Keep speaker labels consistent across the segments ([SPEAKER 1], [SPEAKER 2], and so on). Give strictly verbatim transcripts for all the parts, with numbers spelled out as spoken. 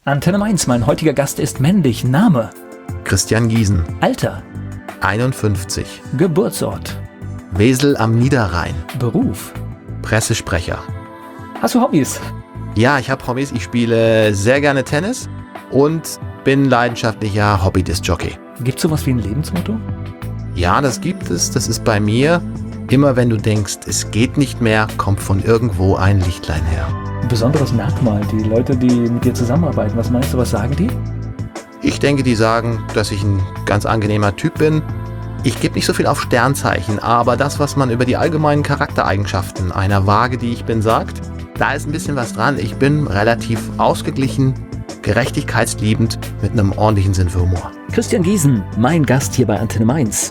[SPEAKER 1] Antenne Mainz, mein heutiger Gast ist männlich. Name?
[SPEAKER 2] Christian Giesen.
[SPEAKER 1] Alter?
[SPEAKER 2] einundfünfzig.
[SPEAKER 1] Geburtsort?
[SPEAKER 2] Wesel am Niederrhein.
[SPEAKER 1] Beruf?
[SPEAKER 2] Pressesprecher.
[SPEAKER 1] Hast du Hobbys?
[SPEAKER 2] Ja, ich habe Hobbys. Ich spiele sehr gerne Tennis und bin leidenschaftlicher Hobby-Disc-Jockey.
[SPEAKER 1] Gibt's sowas wie ein Lebensmotto?
[SPEAKER 2] Ja, das gibt es. Das ist bei mir. Immer wenn du denkst, es geht nicht mehr, kommt von irgendwo ein Lichtlein her.
[SPEAKER 1] Ein besonderes Merkmal, die Leute, die mit dir zusammenarbeiten, was meinst du, was sagen die?
[SPEAKER 2] Ich denke, die sagen, dass ich ein ganz angenehmer Typ bin. Ich gebe nicht so viel auf Sternzeichen, aber das, was man über die allgemeinen Charaktereigenschaften einer Waage, die ich bin, sagt, da ist ein bisschen was dran. Ich bin relativ ausgeglichen, gerechtigkeitsliebend, mit einem ordentlichen Sinn für Humor.
[SPEAKER 1] Christian Giesen, mein Gast hier bei Antenne Mainz.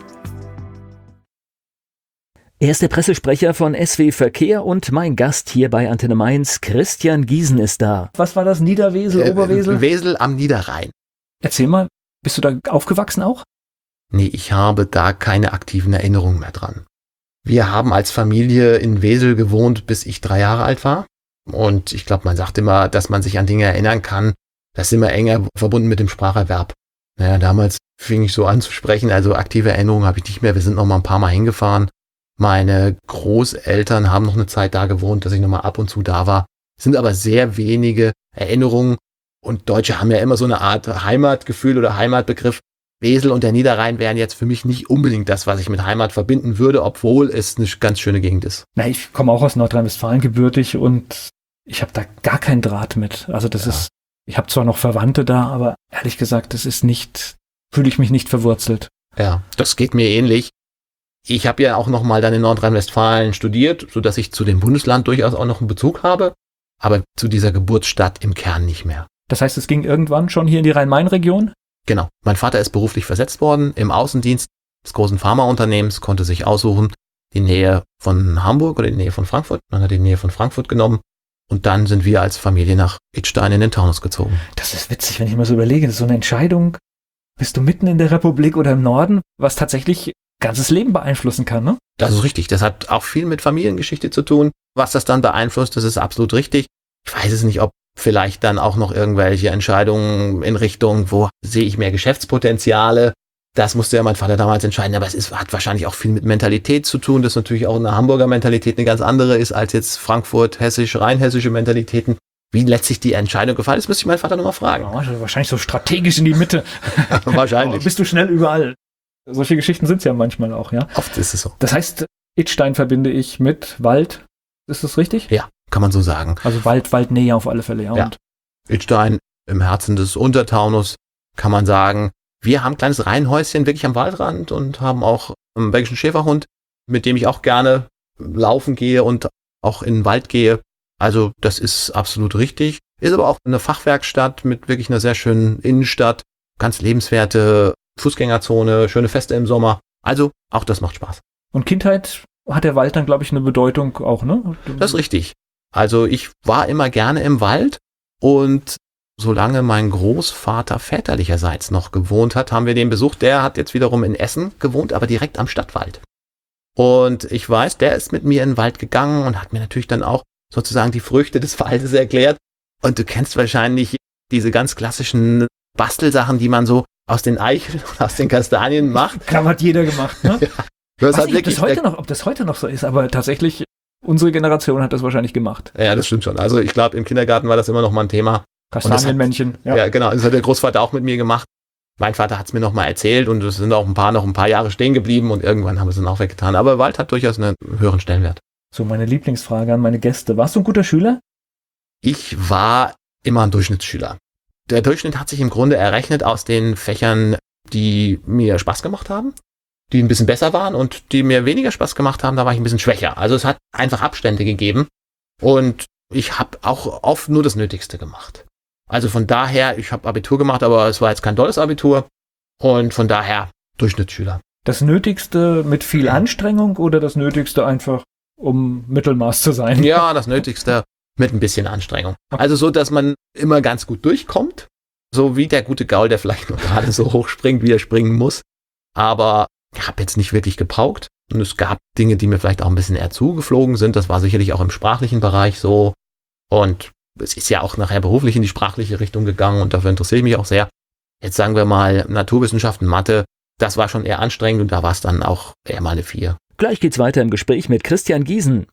[SPEAKER 1] Er ist der Pressesprecher von S W Verkehr und mein Gast hier bei Antenne Mainz, Christian Giesen, ist da. Was war das? Niederwesel,
[SPEAKER 2] Äh,
[SPEAKER 1] Oberwesel?
[SPEAKER 2] Wesel am Niederrhein.
[SPEAKER 1] Erzähl mal, bist du da aufgewachsen auch?
[SPEAKER 2] Nee, ich habe da keine aktiven Erinnerungen mehr dran. Wir haben als Familie in Wesel gewohnt, bis ich drei Jahre alt war. Und ich glaube, man sagt immer, dass man sich an Dinge erinnern kann. Das ist immer enger verbunden mit dem Spracherwerb. Naja, damals fing ich so an zu sprechen, also aktive Erinnerungen habe ich nicht mehr. Wir sind noch mal ein paar Mal hingefahren. Meine Großeltern haben noch eine Zeit da gewohnt, dass ich noch mal ab und zu da war. Es sind aber sehr wenige Erinnerungen. Und Deutsche haben ja immer so eine Art Heimatgefühl oder Heimatbegriff. Wesel und der Niederrhein wären jetzt für mich nicht unbedingt das, was ich mit Heimat verbinden würde, obwohl es eine ganz schöne Gegend ist.
[SPEAKER 1] Na, ich komme auch aus Nordrhein-Westfalen gebürtig und ich habe da gar keinen Draht mit. Also das ja. ist, ich habe zwar noch Verwandte da, aber ehrlich gesagt, das ist nicht, fühle ich mich nicht verwurzelt.
[SPEAKER 2] Ja, das geht mir ähnlich. Ich habe ja auch noch mal dann in Nordrhein-Westfalen studiert, sodass ich zu dem Bundesland durchaus auch noch einen Bezug habe, aber zu dieser Geburtsstadt im Kern nicht mehr.
[SPEAKER 1] Das heißt, es ging irgendwann schon hier in die Rhein-Main-Region?
[SPEAKER 2] Genau. Mein Vater ist beruflich versetzt worden im Außendienst des großen Pharmaunternehmens, konnte sich aussuchen, die Nähe von Hamburg oder die Nähe von Frankfurt. Dann hat er die Nähe von Frankfurt genommen und dann sind wir als Familie nach Idstein in den Taunus gezogen.
[SPEAKER 1] Das ist witzig, wenn ich mal so überlege. Das ist so eine Entscheidung, bist du mitten in der Republik oder im Norden, was tatsächlich ganzes Leben beeinflussen kann, ne?
[SPEAKER 2] Das ist richtig. Das hat auch viel mit Familiengeschichte zu tun. Was das dann beeinflusst, das ist absolut richtig. Ich weiß es nicht, ob vielleicht dann auch noch irgendwelche Entscheidungen in Richtung, wo sehe ich mehr Geschäftspotenziale. Das musste ja mein Vater damals entscheiden. Aber es ist, hat wahrscheinlich auch viel mit Mentalität zu tun, dass natürlich auch eine Hamburger Mentalität eine ganz andere ist als jetzt Frankfurt, hessisch, rheinhessische Mentalitäten. Wie letztlich die Entscheidung gefallen ist, müsste ich meinen Vater nochmal fragen.
[SPEAKER 1] Ja, wahrscheinlich so strategisch in die Mitte.
[SPEAKER 2] Wahrscheinlich.
[SPEAKER 1] Bist du schnell überall. Solche Geschichten sind es ja manchmal auch, ja.
[SPEAKER 2] Oft ist es so.
[SPEAKER 1] Das heißt, Idstein verbinde ich mit Wald. Ist das richtig?
[SPEAKER 2] Ja, kann man so sagen.
[SPEAKER 1] Also Wald, Waldnähe auf alle Fälle, ja.
[SPEAKER 2] Ja.
[SPEAKER 1] Und
[SPEAKER 2] Idstein im Herzen des Untertaunus kann man sagen. Wir haben ein kleines Reihenhäuschen wirklich am Waldrand und haben auch einen belgischen Schäferhund, mit dem ich auch gerne laufen gehe und auch in den Wald gehe. Also das ist absolut richtig. Ist aber auch eine Fachwerkstatt mit wirklich einer sehr schönen Innenstadt, ganz lebenswerte Fußgängerzone, schöne Feste im Sommer. Also auch das macht Spaß.
[SPEAKER 1] Und Kindheit hat der Wald dann, glaube ich, eine Bedeutung auch, ne?
[SPEAKER 2] Das ist richtig. Also ich war immer gerne im Wald und solange mein Großvater väterlicherseits noch gewohnt hat, haben wir den besucht. Der hat jetzt wiederum in Essen gewohnt, aber direkt am Stadtwald. Und ich weiß, der ist mit mir in den Wald gegangen und hat mir natürlich dann auch sozusagen die Früchte des Waldes erklärt. Und du kennst wahrscheinlich diese ganz klassischen Bastelsachen, die man so aus den Eicheln und aus den Kastanien macht.
[SPEAKER 1] Klar, hat jeder gemacht, ne?
[SPEAKER 2] Ja, das
[SPEAKER 1] Weiß
[SPEAKER 2] hat
[SPEAKER 1] nicht, ob,
[SPEAKER 2] wirklich
[SPEAKER 1] das heute noch, ob das heute noch so ist, aber tatsächlich, unsere Generation hat das wahrscheinlich gemacht.
[SPEAKER 2] Ja, das stimmt schon. Also ich glaube, im Kindergarten war das immer noch mal ein Thema.
[SPEAKER 1] Kastanienmännchen.
[SPEAKER 2] Ja. ja, genau. Das hat der Großvater auch mit mir gemacht. Mein Vater hat es mir noch mal erzählt und es sind auch ein paar noch ein paar Jahre stehen geblieben und irgendwann haben wir es dann auch weggetan. Aber Wald hat durchaus einen höheren Stellenwert.
[SPEAKER 1] So, meine Lieblingsfrage an meine Gäste. Warst du ein guter Schüler?
[SPEAKER 2] Ich war immer ein Durchschnittsschüler. Der Durchschnitt hat sich im Grunde errechnet aus den Fächern, die mir Spaß gemacht haben, die ein bisschen besser waren und die mir weniger Spaß gemacht haben, da war ich ein bisschen schwächer. Also es hat einfach Abstände gegeben und ich habe auch oft nur das Nötigste gemacht. Also von daher, ich habe Abitur gemacht, aber es war jetzt kein tolles Abitur und von daher Durchschnittsschüler.
[SPEAKER 1] Das Nötigste mit viel Anstrengung oder das Nötigste einfach, um Mittelmaß zu sein?
[SPEAKER 2] Ja, das Nötigste mit ein bisschen Anstrengung. Also so, dass man immer ganz gut durchkommt. So wie der gute Gaul, der vielleicht nur gerade so hoch springt, wie er springen muss. Aber ich habe jetzt nicht wirklich gepaukt. Und es gab Dinge, die mir vielleicht auch ein bisschen eher zugeflogen sind. Das war sicherlich auch im sprachlichen Bereich so. Und es ist ja auch nachher beruflich in die sprachliche Richtung gegangen und dafür interessiere ich mich auch sehr. Jetzt sagen wir mal Naturwissenschaften, Mathe, das war schon eher anstrengend und da war es dann auch eher mal eine vier.
[SPEAKER 3] Gleich geht's weiter im Gespräch mit Christian Giesen.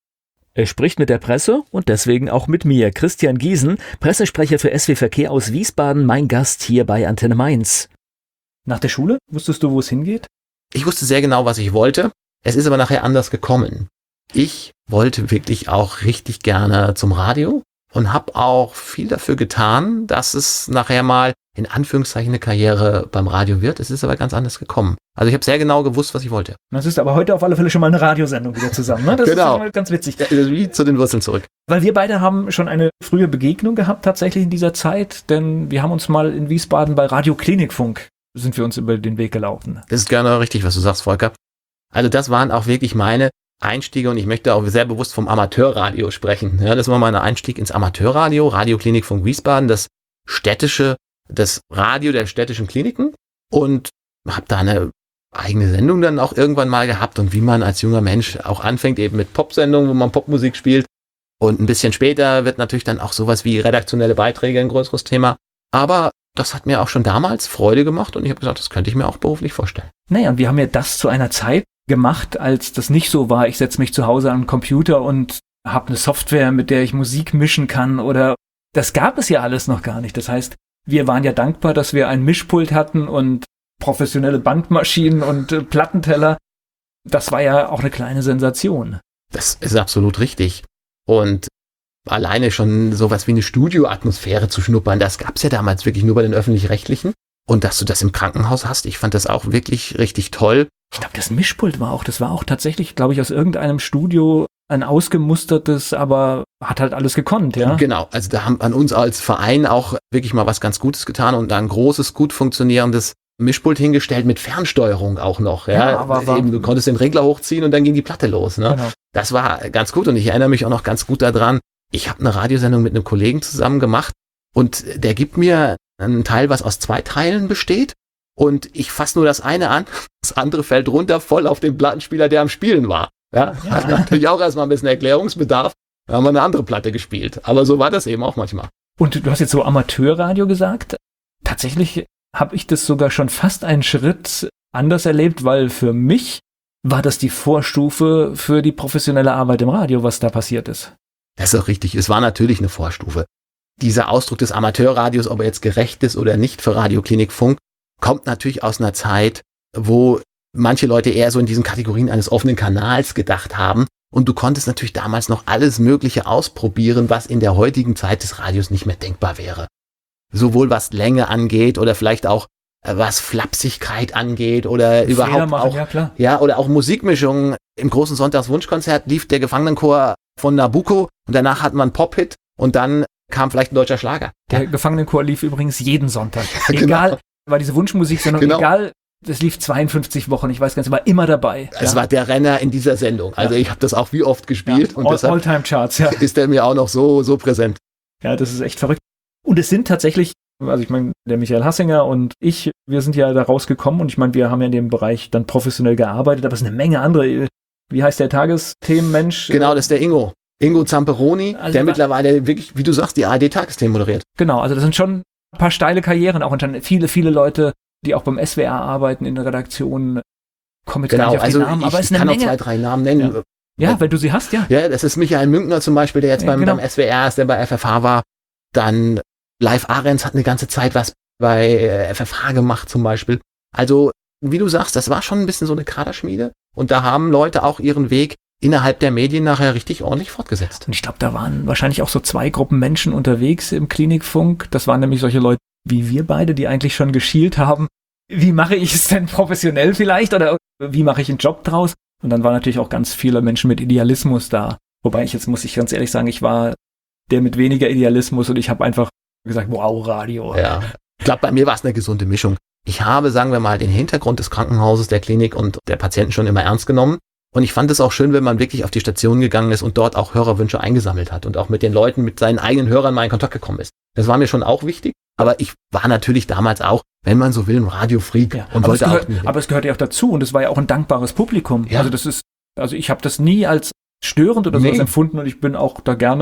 [SPEAKER 3] Er spricht mit der Presse und deswegen auch mit mir, Christian Giesen, Pressesprecher für S W Verkehr aus Wiesbaden, mein Gast hier bei Antenne Mainz.
[SPEAKER 1] Nach der Schule wusstest du, wo es hingeht?
[SPEAKER 2] Ich wusste sehr genau, was ich wollte. Es ist aber nachher anders gekommen. Ich wollte wirklich auch richtig gerne zum Radio und habe auch viel dafür getan, dass es nachher mal in Anführungszeichen eine Karriere beim Radio wird. Es ist aber ganz anders gekommen. Also ich habe sehr genau gewusst, was ich wollte.
[SPEAKER 1] Das ist aber heute auf alle Fälle schon mal eine Radiosendung wieder zusammen. Ne? Das
[SPEAKER 2] genau.
[SPEAKER 1] ist schon mal ganz witzig.
[SPEAKER 2] Ja, wie zu den Wurzeln zurück.
[SPEAKER 1] Weil wir beide haben schon eine frühe Begegnung gehabt tatsächlich in dieser Zeit, denn wir haben uns mal in Wiesbaden bei Radio Klinikfunk sind wir uns über den Weg gelaufen.
[SPEAKER 2] Das ist gerne richtig, was du sagst, Volker. Also das waren auch wirklich meine Einstiege und ich möchte auch sehr bewusst vom Amateurradio sprechen. Ja, das war mein Einstieg ins Amateurradio, Radio Klinikfunk Wiesbaden, das städtische, das Radio der städtischen Kliniken und habe da eine eigene Sendung dann auch irgendwann mal gehabt und wie man als junger Mensch auch anfängt, eben mit Popsendungen, wo man Popmusik spielt und ein bisschen später wird natürlich dann auch sowas wie redaktionelle Beiträge ein größeres Thema, aber das hat mir auch schon damals Freude gemacht und ich habe gesagt, das könnte ich mir auch beruflich vorstellen.
[SPEAKER 1] Naja, und wir haben ja das zu einer Zeit gemacht, als das nicht so war, ich setze mich zu Hause an den Computer und habe eine Software, mit der ich Musik mischen kann oder das gab es ja alles noch gar nicht. Das heißt, wir waren ja dankbar, dass wir ein Mischpult hatten und professionelle Bandmaschinen und äh, Plattenteller. Das war ja auch eine kleine Sensation.
[SPEAKER 2] Das ist absolut richtig. Und alleine schon sowas wie eine Studioatmosphäre zu schnuppern, das gab es ja damals wirklich nur bei den Öffentlich-Rechtlichen. Und dass du das im Krankenhaus hast, ich fand das auch wirklich richtig toll.
[SPEAKER 1] Ich glaube, das Mischpult war auch, das war auch tatsächlich, glaube ich, aus irgendeinem Studio ein ausgemustertes, aber hat halt alles gekonnt, ja?
[SPEAKER 2] Genau, also da haben an uns als Verein auch wirklich mal was ganz Gutes getan und da ein großes, gut funktionierendes Mischpult hingestellt mit Fernsteuerung auch noch. Ja,
[SPEAKER 1] ja aber war,
[SPEAKER 2] eben, du konntest den Regler hochziehen und dann ging die Platte los. Ne? Genau. Das war ganz gut und ich erinnere mich auch noch ganz gut daran, ich habe eine Radiosendung mit einem Kollegen zusammen gemacht und der gibt mir einen Teil, was aus zwei Teilen besteht und ich fasse nur das eine an, das andere fällt runter voll auf den Plattenspieler, der am Spielen war. Ja, ja. Hat natürlich auch erstmal ein bisschen Erklärungsbedarf. Da haben wir eine andere Platte gespielt. Aber so war das eben auch manchmal.
[SPEAKER 1] Und du hast jetzt so Amateurradio gesagt. Tatsächlich habe ich das sogar schon fast einen Schritt anders erlebt, weil für mich war das die Vorstufe für die professionelle Arbeit im Radio, was da passiert ist.
[SPEAKER 2] Das ist auch richtig. Es war natürlich eine Vorstufe. Dieser Ausdruck des Amateurradios, ob er jetzt gerecht ist oder nicht für Radio Klinikfunk, kommt natürlich aus einer Zeit, wo manche Leute eher so in diesen Kategorien eines offenen Kanals gedacht haben. Und du konntest natürlich damals noch alles Mögliche ausprobieren, was in der heutigen Zeit des Radios nicht mehr denkbar wäre. Sowohl was Länge angeht oder vielleicht auch äh, was Flapsigkeit angeht oder Fehler überhaupt machen, auch,
[SPEAKER 1] ja, klar.
[SPEAKER 2] ja, oder auch Musikmischungen. Im großen Sonntagswunschkonzert lief der Gefangenenchor von Nabucco und danach hatten wir einen Pop-Hit und dann kam vielleicht ein deutscher Schlager.
[SPEAKER 1] Der ja. Gefangenenchor lief übrigens jeden Sonntag. Egal, genau. War diese Wunschmusik, sondern genau. egal, das lief zweiundfünfzig Wochen, ich weiß ganz, war immer dabei.
[SPEAKER 2] Es
[SPEAKER 1] ja.
[SPEAKER 2] war der Renner in dieser Sendung. Also ja. ich habe das auch wie oft gespielt.
[SPEAKER 1] Ja.
[SPEAKER 2] Und
[SPEAKER 1] All,
[SPEAKER 2] deshalb
[SPEAKER 1] All-Time-Charts, ja.
[SPEAKER 2] ist der mir auch noch so, so präsent.
[SPEAKER 1] Ja, das ist echt verrückt. Und es sind tatsächlich, also ich meine, der Michael Hassinger und ich, wir sind ja da rausgekommen und ich meine, wir haben ja in dem Bereich dann professionell gearbeitet, aber es ist eine Menge andere. Wie heißt der Tagesthemenmensch?
[SPEAKER 2] Genau, das ist der Ingo. Ingo Zamperoni, also der mittlerweile wirklich, wie du sagst, die A R D-Tagesthemen moderiert.
[SPEAKER 1] Genau, also das sind schon ein paar steile Karrieren auch und dann viele, viele Leute, die auch beim S W R arbeiten in der Redaktion, kommen jetzt
[SPEAKER 2] genau,
[SPEAKER 1] gar nicht auf
[SPEAKER 2] also
[SPEAKER 1] die Namen,
[SPEAKER 2] ich,
[SPEAKER 1] aber es ist
[SPEAKER 2] ich
[SPEAKER 1] eine
[SPEAKER 2] kann
[SPEAKER 1] Menge.
[SPEAKER 2] auch zwei, drei Namen nennen.
[SPEAKER 1] Ja. Ja, weil du sie hast, ja.
[SPEAKER 2] Ja, das ist Michael Münkner zum Beispiel, der jetzt
[SPEAKER 1] ja,
[SPEAKER 2] beim,
[SPEAKER 1] genau.
[SPEAKER 2] beim S W R ist, der bei F F H war. Dann Live Ahrens hat eine ganze Zeit was bei F F H gemacht zum Beispiel. Also, wie du sagst, das war schon ein bisschen so eine Kaderschmiede. Und da haben Leute auch ihren Weg innerhalb der Medien nachher richtig ordentlich fortgesetzt.
[SPEAKER 1] Und ich glaube, da waren wahrscheinlich auch so zwei Gruppen Menschen unterwegs im Klinikfunk. Das waren nämlich solche Leute wie wir beide, die eigentlich schon geschielt haben. Wie mache ich es denn professionell vielleicht? Oder wie mache ich einen Job draus? Und dann waren natürlich auch ganz viele Menschen mit Idealismus da. Wobei ich jetzt, muss ich ganz ehrlich sagen, ich war der mit weniger Idealismus und ich habe einfach gesagt, wow, Radio.
[SPEAKER 2] Ja, ich glaube, bei mir war es eine gesunde Mischung. Ich habe, sagen wir mal, den Hintergrund des Krankenhauses, der Klinik und der Patienten schon immer ernst genommen. Und ich fand es auch schön, wenn man wirklich auf die Station gegangen ist und dort auch Hörerwünsche eingesammelt hat und auch mit den Leuten, mit seinen eigenen Hörern mal in Kontakt gekommen ist. Das war mir schon auch wichtig. Aber ich war natürlich damals auch, wenn man so will, ein Radio-Freak
[SPEAKER 1] ja,
[SPEAKER 2] und
[SPEAKER 1] aber
[SPEAKER 2] wollte
[SPEAKER 1] es gehört,
[SPEAKER 2] auch.
[SPEAKER 1] Aber es gehört ja auch dazu und es war ja auch ein dankbares Publikum. Ja. Also das ist, also ich habe das nie als störend oder
[SPEAKER 2] nee.
[SPEAKER 1] sowas empfunden und ich bin auch da gerne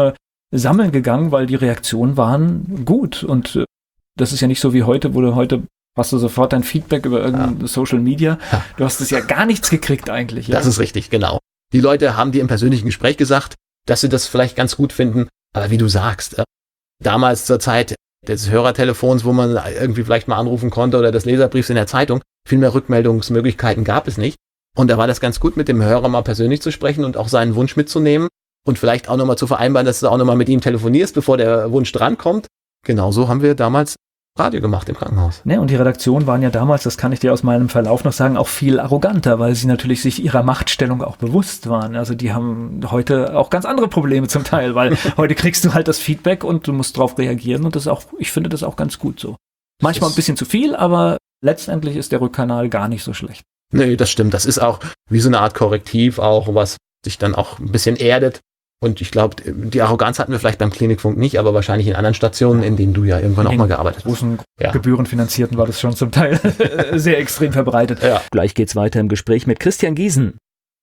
[SPEAKER 1] sammeln gegangen, weil die Reaktionen waren gut. Und äh, das ist ja nicht so wie heute, wo du heute hast du sofort dein Feedback über irgendein ja. Social Media. Ja. Du hast es ja gar nichts gekriegt eigentlich. Ja?
[SPEAKER 2] Das ist richtig, genau. Die Leute haben dir im persönlichen Gespräch gesagt, dass sie das vielleicht ganz gut finden. Aber wie du sagst, äh, damals zur Zeit des Hörertelefons, wo man irgendwie vielleicht mal anrufen konnte oder des Leserbriefs in der Zeitung, viel mehr Rückmeldungsmöglichkeiten gab es nicht. Und da war das ganz gut, mit dem Hörer mal persönlich zu sprechen und auch seinen Wunsch mitzunehmen und vielleicht auch nochmal zu vereinbaren, dass du auch nochmal mit ihm telefonierst, bevor der Wunsch drankommt. Genauso haben wir damals Radio gemacht im Krankenhaus.
[SPEAKER 1] Ne, und die Redaktionen waren ja damals, das kann ich dir aus meinem Verlauf noch sagen, auch viel arroganter, weil sie natürlich sich ihrer Machtstellung auch bewusst waren. Also die haben heute auch ganz andere Probleme zum Teil, weil heute kriegst du halt das Feedback und du musst drauf reagieren und das ist auch, ich finde das auch ganz gut so. Manchmal ein bisschen zu viel, aber letztendlich ist der Rückkanal gar nicht so schlecht.
[SPEAKER 2] Nee, das stimmt. Das ist auch wie so eine Art Korrektiv auch, was sich dann auch ein bisschen erdet. Und ich glaube, die Arroganz hatten wir vielleicht beim Klinikfunk nicht, aber wahrscheinlich in anderen Stationen, in denen du ja irgendwann auch mal gearbeitet hast.
[SPEAKER 1] Großen ja. Gebührenfinanzierten war das schon zum Teil sehr extrem verbreitet.
[SPEAKER 3] Ja. Gleich geht's weiter im Gespräch mit Christian Giesen.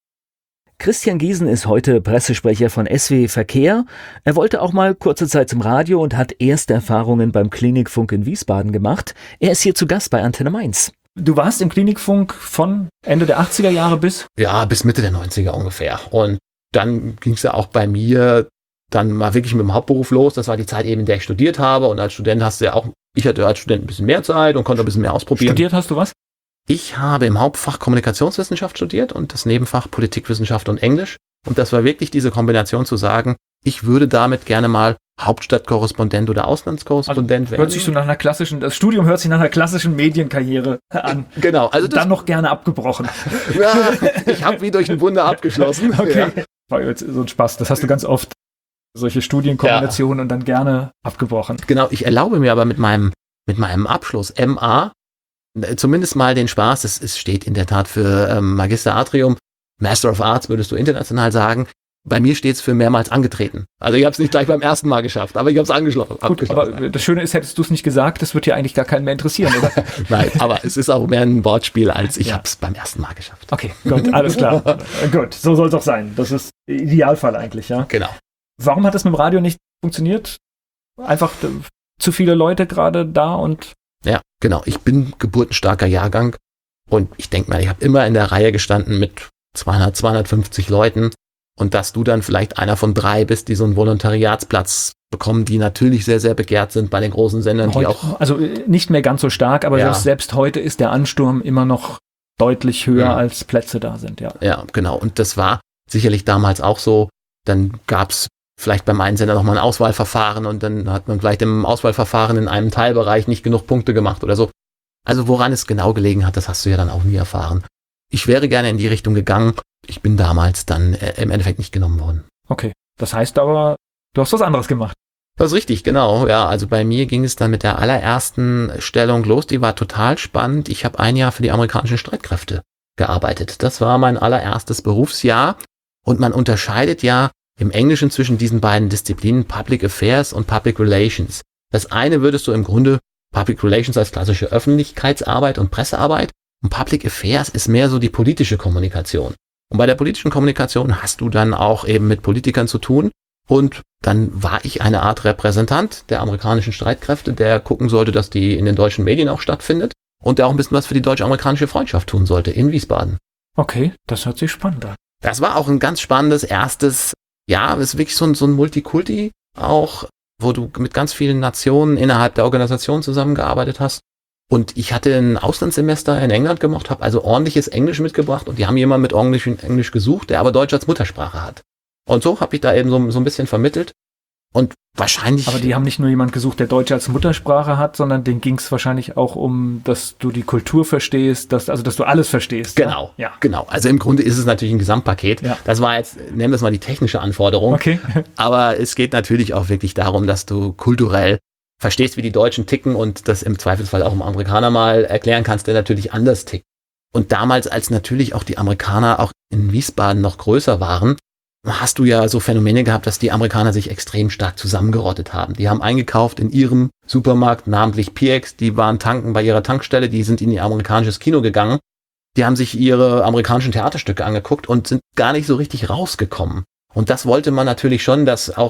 [SPEAKER 3] Christian Giesen ist heute Pressesprecher von S W Verkehr. Er wollte auch mal kurze Zeit zum Radio und hat erste Erfahrungen beim Klinikfunk in Wiesbaden gemacht. Er ist hier zu Gast bei Antenne Mainz.
[SPEAKER 1] Du warst im Klinikfunk von Ende der achtziger Jahre bis?
[SPEAKER 2] Ja, bis Mitte der neunziger ungefähr. Und dann ging es ja auch bei mir dann mal wirklich mit dem Hauptberuf los. Das war die Zeit eben, in der ich studiert habe. Und als Student hast du ja auch, ich hatte als Student ein bisschen mehr Zeit und konnte ein bisschen mehr ausprobieren.
[SPEAKER 1] Studiert hast du was?
[SPEAKER 2] Ich habe im Hauptfach Kommunikationswissenschaft studiert und das Nebenfach Politikwissenschaft und Englisch. Und das war wirklich diese Kombination zu sagen, ich würde damit gerne mal Hauptstadtkorrespondent oder Auslandskorrespondent
[SPEAKER 1] also,
[SPEAKER 2] werden.
[SPEAKER 1] Hört sich so nach einer klassischen, das Studium hört sich nach einer klassischen Medienkarriere an.
[SPEAKER 2] Genau. Also
[SPEAKER 1] das, dann noch gerne abgebrochen.
[SPEAKER 2] Ja, ich habe wie durch ein Wunder abgeschlossen.
[SPEAKER 1] Okay.
[SPEAKER 2] Ja.
[SPEAKER 1] War jetzt so ein Spaß. Das hast du ganz oft, solche Studienkombinationen ja. und dann gerne abgebrochen.
[SPEAKER 2] Genau. Ich erlaube mir aber mit meinem, mit meinem Abschluss M A zumindest mal den Spaß. Es, es steht in der Tat für ähm, Magister Atrium. Master of Arts würdest du international sagen. Bei mir steht es für mehrmals angetreten. Also ich habe es nicht gleich beim ersten Mal geschafft, aber ich habe es angeschlossen.
[SPEAKER 1] Gut, aber das Schöne ist, hättest du es nicht gesagt, das wird ja eigentlich gar keinen mehr interessieren, oder?
[SPEAKER 2] Nein, aber es ist auch mehr ein Wortspiel, als ich ja. habe es beim ersten Mal geschafft.
[SPEAKER 1] Okay, gut, alles klar. Gut, so soll es auch sein. Das ist der Idealfall eigentlich, ja?
[SPEAKER 2] Genau.
[SPEAKER 1] Warum hat das mit dem Radio nicht funktioniert? Einfach zu viele Leute gerade da und...
[SPEAKER 2] Ja, genau. Ich bin geburtenstarker Jahrgang und ich denke mal, ich habe immer in der Reihe gestanden mit zweihundert, zweihundertfünfzig Leuten. Und dass du dann vielleicht einer von drei bist, die so einen Volontariatsplatz bekommen, die natürlich sehr, sehr begehrt sind bei den großen Sendern,
[SPEAKER 1] heute,
[SPEAKER 2] die auch...
[SPEAKER 1] Also nicht mehr ganz so stark, aber
[SPEAKER 2] ja.
[SPEAKER 1] selbst heute ist der Ansturm immer noch deutlich höher, ja. als Plätze da sind, ja.
[SPEAKER 2] Ja, genau. Und das war sicherlich damals auch so. Dann gab's vielleicht beim einen Sender nochmal ein Auswahlverfahren und dann hat man vielleicht im Auswahlverfahren in einem Teilbereich nicht genug Punkte gemacht oder so. Also woran es genau gelegen hat, das hast du ja dann auch nie erfahren. Ich wäre gerne in die Richtung gegangen. Ich bin damals dann äh, im Endeffekt nicht genommen worden.
[SPEAKER 1] Okay, das heißt aber, du hast was anderes gemacht.
[SPEAKER 2] Das ist richtig, genau. Ja, also bei mir ging es dann mit der allerersten Stellung los. Die war total spannend. Ich habe ein Jahr für die amerikanischen Streitkräfte gearbeitet. Das war mein allererstes Berufsjahr. Und man unterscheidet ja im Englischen zwischen diesen beiden Disziplinen Public Affairs und Public Relations. Das eine würdest du im Grunde Public Relations als klassische Öffentlichkeitsarbeit und Pressearbeit. Und Public Affairs ist mehr so die politische Kommunikation. Und bei der politischen Kommunikation hast du dann auch eben mit Politikern zu tun. Und dann war ich eine Art Repräsentant der amerikanischen Streitkräfte, der gucken sollte, dass die in den deutschen Medien auch stattfindet. Und der auch ein bisschen was für die deutsch-amerikanische Freundschaft tun sollte in Wiesbaden.
[SPEAKER 1] Okay, das hört sich spannend an.
[SPEAKER 2] Das war auch ein ganz spannendes erstes, ja, es ist wirklich so ein, so ein Multikulti auch, wo du mit ganz vielen Nationen innerhalb der Organisation zusammengearbeitet hast. Und ich hatte ein Auslandssemester in England gemacht, habe also ordentliches Englisch mitgebracht und die haben jemanden mit ordentlichem Englisch gesucht, der aber Deutsch als Muttersprache hat. Und so habe ich da eben so, so ein bisschen vermittelt. Und wahrscheinlich...
[SPEAKER 1] Aber die haben nicht nur jemanden gesucht, der Deutsch als Muttersprache hat, sondern denen ging es wahrscheinlich auch um, dass du die Kultur verstehst, dass, also dass du alles verstehst.
[SPEAKER 2] Genau,
[SPEAKER 1] ja?
[SPEAKER 2] genau. Also im Grunde ist es natürlich ein Gesamtpaket. Ja. Das war jetzt, nennen wir es mal die technische Anforderung.
[SPEAKER 1] Okay.
[SPEAKER 2] Aber es geht natürlich auch wirklich darum, dass du kulturell verstehst, wie die Deutschen ticken und das im Zweifelsfall auch einem Amerikaner mal erklären kannst, der natürlich anders tickt. Und damals, als natürlich auch die Amerikaner auch in Wiesbaden noch größer waren, hast du ja so Phänomene gehabt, dass die Amerikaner sich extrem stark zusammengerottet haben. Die haben eingekauft in ihrem Supermarkt, namentlich P X, die waren tanken bei ihrer Tankstelle, die sind in ihr amerikanisches Kino gegangen, die haben sich ihre amerikanischen Theaterstücke angeguckt und sind gar nicht so richtig rausgekommen. Und das wollte man natürlich schon, dass auch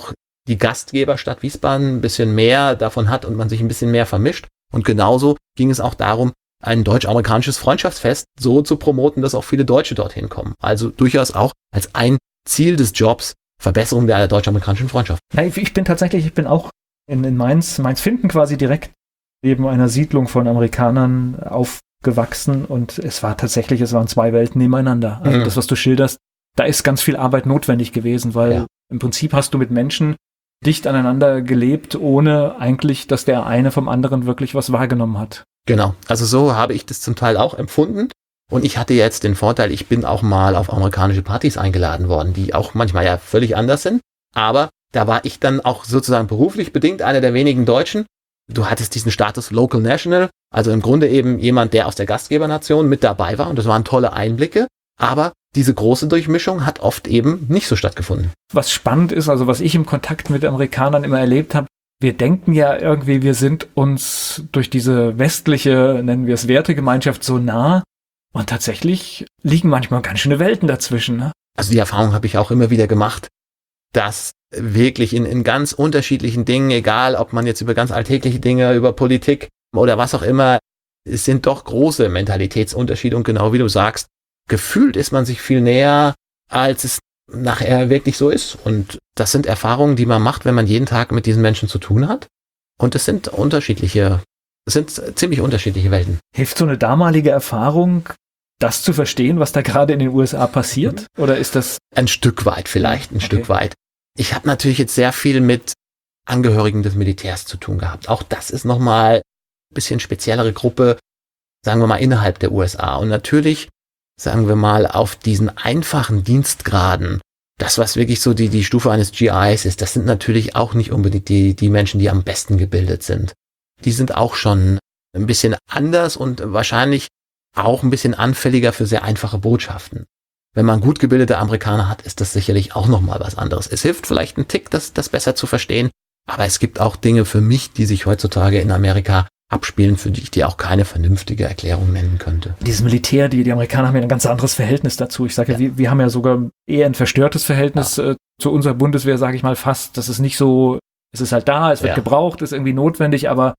[SPEAKER 2] die Gastgeberstadt Wiesbaden ein bisschen mehr davon hat und man sich ein bisschen mehr vermischt. Und genauso ging es auch darum, ein deutsch-amerikanisches Freundschaftsfest so zu promoten, dass auch viele Deutsche dorthin kommen. Also durchaus auch als ein Ziel des Jobs Verbesserung der deutsch-amerikanischen Freundschaft.
[SPEAKER 1] Ja, ich bin tatsächlich, ich bin auch in, in Mainz, Mainz-Finden quasi direkt neben einer Siedlung von Amerikanern aufgewachsen und es war tatsächlich, es waren zwei Welten nebeneinander. Also mhm. das, was du schilderst, da ist ganz viel Arbeit notwendig gewesen, weil ja. im Prinzip hast du mit Menschen dicht aneinander gelebt, ohne eigentlich, dass der eine vom anderen wirklich was wahrgenommen hat.
[SPEAKER 2] Genau, also so habe ich das zum Teil auch empfunden. Und ich hatte jetzt den Vorteil, ich bin auch mal auf amerikanische Partys eingeladen worden, die auch manchmal ja völlig anders sind. Aber da war ich dann auch sozusagen beruflich bedingt einer der wenigen Deutschen. Du hattest diesen Status Local National, also im Grunde eben jemand, der aus der Gastgebernation mit dabei war. Und das waren tolle Einblicke. Aber diese große Durchmischung hat oft eben nicht so stattgefunden.
[SPEAKER 1] Was spannend ist, also was ich im Kontakt mit Amerikanern immer erlebt habe, wir denken ja irgendwie, wir sind uns durch diese westliche, nennen wir es Wertegemeinschaft, so nah. Und tatsächlich liegen manchmal ganz schöne Welten dazwischen. Ne?
[SPEAKER 2] Also die Erfahrung habe ich auch immer wieder gemacht, dass wirklich in, in ganz unterschiedlichen Dingen, egal ob man jetzt über ganz alltägliche Dinge, über Politik oder was auch immer, es sind doch große Mentalitätsunterschiede. Und genau wie du sagst, gefühlt ist man sich viel näher, als es nachher wirklich so ist. Und das sind Erfahrungen, die man macht, wenn man jeden Tag mit diesen Menschen zu tun hat. Und es sind unterschiedliche, es sind ziemlich unterschiedliche Welten.
[SPEAKER 1] Hilft so eine damalige Erfahrung, das zu verstehen, was da gerade in den U S A passiert? Mhm. Oder ist das...
[SPEAKER 2] Ein Stück weit vielleicht, ein okay. Stück weit. Ich habe natürlich jetzt sehr viel mit Angehörigen des Militärs zu tun gehabt. Auch das ist nochmal ein bisschen speziellere Gruppe, sagen wir mal, innerhalb der U S A. Und natürlich, sagen wir mal, auf diesen einfachen Dienstgraden, das, was wirklich so die, die Stufe eines G Is ist, das sind natürlich auch nicht unbedingt die, die Menschen, die am besten gebildet sind. Die sind auch schon ein bisschen anders und wahrscheinlich auch ein bisschen anfälliger für sehr einfache Botschaften. Wenn man gut gebildete Amerikaner hat, ist das sicherlich auch nochmal was anderes. Es hilft vielleicht einen Tick, das, das besser zu verstehen, aber es gibt auch Dinge für mich, die sich heutzutage in Amerika abspielen, für die ich dir auch keine vernünftige Erklärung nennen könnte.
[SPEAKER 1] Dieses Militär, die, die Amerikaner haben ja ein ganz anderes Verhältnis dazu. Ich sage ja, ja wir, wir haben ja sogar eher ein verstörtes Verhältnis ja. äh, zu unserer Bundeswehr, sage ich mal fast. Das ist nicht so, es ist halt da, es wird ja. gebraucht, ist irgendwie notwendig, aber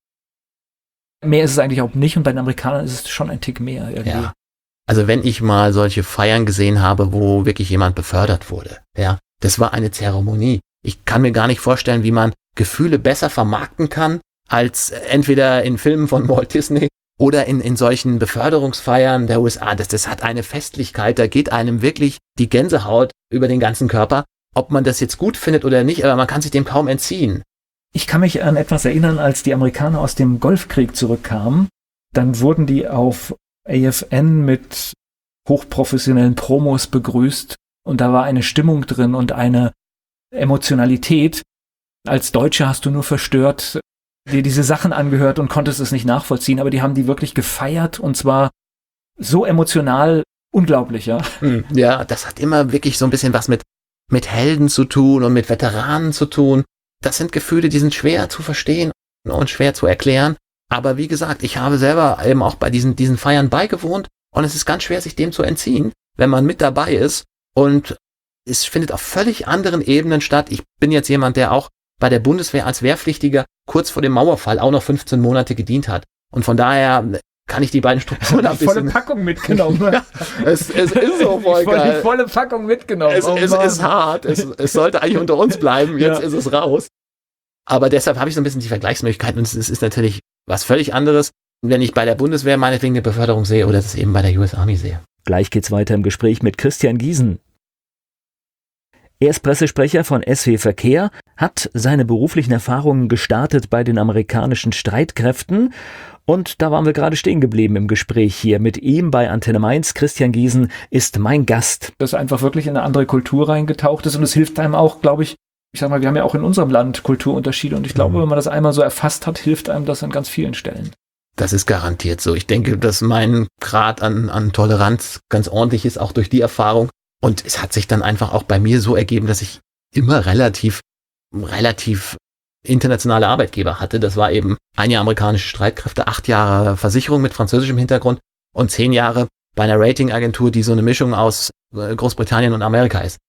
[SPEAKER 1] mehr ist es eigentlich auch nicht und bei den Amerikanern ist es schon ein Tick mehr irgendwie.
[SPEAKER 2] Ja. Also wenn ich mal solche Feiern gesehen habe, wo wirklich jemand befördert wurde, ja, das war eine Zeremonie. Ich kann mir gar nicht vorstellen, wie man Gefühle besser vermarkten kann, als entweder in Filmen von Walt Disney oder in, in solchen Beförderungsfeiern der U S A. Das, das hat eine Festlichkeit, da geht einem wirklich die Gänsehaut über den ganzen Körper. Ob man das jetzt gut findet oder nicht, aber man kann sich dem kaum entziehen.
[SPEAKER 1] Ich kann mich an etwas erinnern, als die Amerikaner aus dem Golfkrieg zurückkamen, dann wurden die auf A F N mit hochprofessionellen Promos begrüßt und da war eine Stimmung drin und eine Emotionalität. Als Deutsche hast du nur verstört dir diese Sachen angehört und konntest es nicht nachvollziehen, aber die haben die wirklich gefeiert und zwar so emotional, unglaublich, ja.
[SPEAKER 2] Ja, das hat immer wirklich so ein bisschen was mit, mit Helden zu tun und mit Veteranen zu tun. Das sind Gefühle, die sind schwer zu verstehen und schwer zu erklären. Aber wie gesagt, ich habe selber eben auch bei diesen, diesen Feiern beigewohnt und es ist ganz schwer, sich dem zu entziehen, wenn man mit dabei ist. Und es findet auf völlig anderen Ebenen statt. Ich bin jetzt jemand, der auch bei der Bundeswehr als Wehrpflichtiger kurz vor dem Mauerfall auch noch fünfzehn Monate gedient hat. Und von daher kann ich die beiden Strukturen
[SPEAKER 1] ein bisschen... volle Packung mitgenommen.
[SPEAKER 2] Ja, es, es ist so voll geil.
[SPEAKER 1] Die volle Packung mitgenommen.
[SPEAKER 2] Es,
[SPEAKER 1] oh
[SPEAKER 2] es ist hart. Es, es sollte eigentlich unter uns bleiben. Jetzt ja. ist es raus. Aber deshalb habe ich so ein bisschen die Vergleichsmöglichkeiten. Und es ist natürlich was völlig anderes, wenn ich bei der Bundeswehr meinetwegen eine Beförderung sehe oder das eben bei der U S Army sehe.
[SPEAKER 3] Gleich geht's weiter im Gespräch mit Christian Giesen. Er ist Pressesprecher von S W Verkehr, hat seine beruflichen Erfahrungen gestartet bei den amerikanischen Streitkräften und da waren wir gerade stehen geblieben im Gespräch hier mit ihm bei Antenne Mainz. Christian Giesen ist mein Gast.
[SPEAKER 1] Das einfach wirklich in eine andere Kultur reingetaucht ist und es hilft einem auch, glaube ich, ich sag mal, wir haben ja auch in unserem Land Kulturunterschiede und ich glaube, mhm. wenn man das einmal so erfasst hat, hilft einem das an ganz vielen Stellen.
[SPEAKER 2] Das ist garantiert so. Ich denke, dass mein Grad an, an Toleranz ganz ordentlich ist, auch durch die Erfahrung. Und es hat sich dann einfach auch bei mir so ergeben, dass ich immer relativ, relativ internationale Arbeitgeber hatte. Das war eben ein Jahr amerikanische Streitkräfte, acht Jahre Versicherung mit französischem Hintergrund und zehn Jahre bei einer Ratingagentur, die so eine Mischung aus Großbritannien und Amerika ist.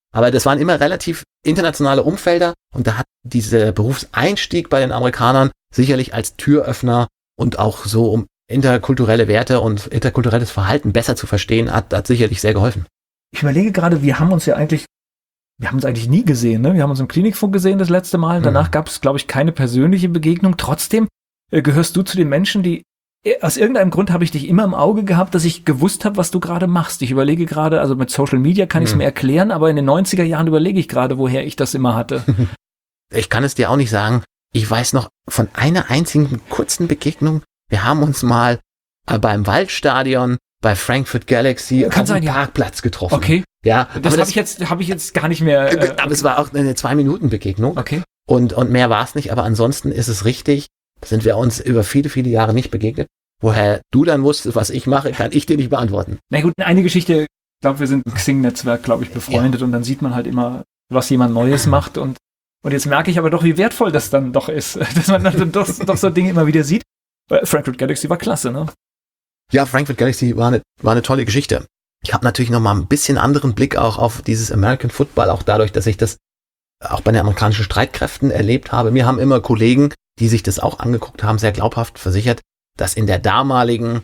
[SPEAKER 2] Aber das waren immer relativ internationale Umfelder und da hat dieser Berufseinstieg bei den Amerikanern sicherlich als Türöffner und auch so um interkulturelle Werte und interkulturelles Verhalten besser zu verstehen, hat, hat sicherlich sehr geholfen.
[SPEAKER 1] Ich überlege gerade, wir haben uns ja eigentlich, wir haben uns eigentlich nie gesehen, ne? Wir haben uns im Klinikfunk gesehen das letzte Mal. Danach mhm. gab es, glaube ich, keine persönliche Begegnung. Trotzdem äh, gehörst du zu den Menschen, die, äh, aus irgendeinem Grund habe ich dich immer im Auge gehabt, dass ich gewusst habe, was du gerade machst. Ich überlege gerade, also mit Social Media kann ich es mhm. mir erklären, aber in den neunziger Jahren überlege ich gerade, woher ich das immer hatte.
[SPEAKER 2] Ich kann es dir auch nicht sagen. Ich weiß noch von einer einzigen kurzen Begegnung. Wir haben uns mal äh, beim Waldstadion bei Frankfurt Galaxy
[SPEAKER 1] Kann
[SPEAKER 2] auf
[SPEAKER 1] sein,
[SPEAKER 2] dem
[SPEAKER 1] ja.
[SPEAKER 2] Parkplatz getroffen.
[SPEAKER 1] Okay.
[SPEAKER 2] Ja,
[SPEAKER 1] das habe ich jetzt habe ich jetzt gar nicht mehr. Äh,
[SPEAKER 2] aber es war auch eine Zwei-Minuten-Begegnung.
[SPEAKER 1] Okay.
[SPEAKER 2] Und, und mehr war es nicht. Aber ansonsten ist es richtig, sind wir uns über viele, viele Jahre nicht begegnet. Woher du dann wusstest, was ich mache, kann ich dir nicht beantworten.
[SPEAKER 1] Na gut, eine Geschichte, ich glaube, wir sind im Xing-Netzwerk, glaube ich, befreundet ja. und dann sieht man halt immer, was jemand Neues macht und Und jetzt merke ich aber doch, wie wertvoll das dann doch ist, dass man dann doch, doch so Dinge immer wieder sieht. Frankfurt Galaxy war klasse, ne?
[SPEAKER 2] Ja, Frankfurt Galaxy war eine, war eine tolle Geschichte. Ich habe natürlich noch mal ein bisschen anderen Blick auch auf dieses American Football, auch dadurch, dass ich das auch bei den amerikanischen Streitkräften erlebt habe. Mir haben immer Kollegen, die sich das auch angeguckt haben, sehr glaubhaft versichert, dass in der damaligen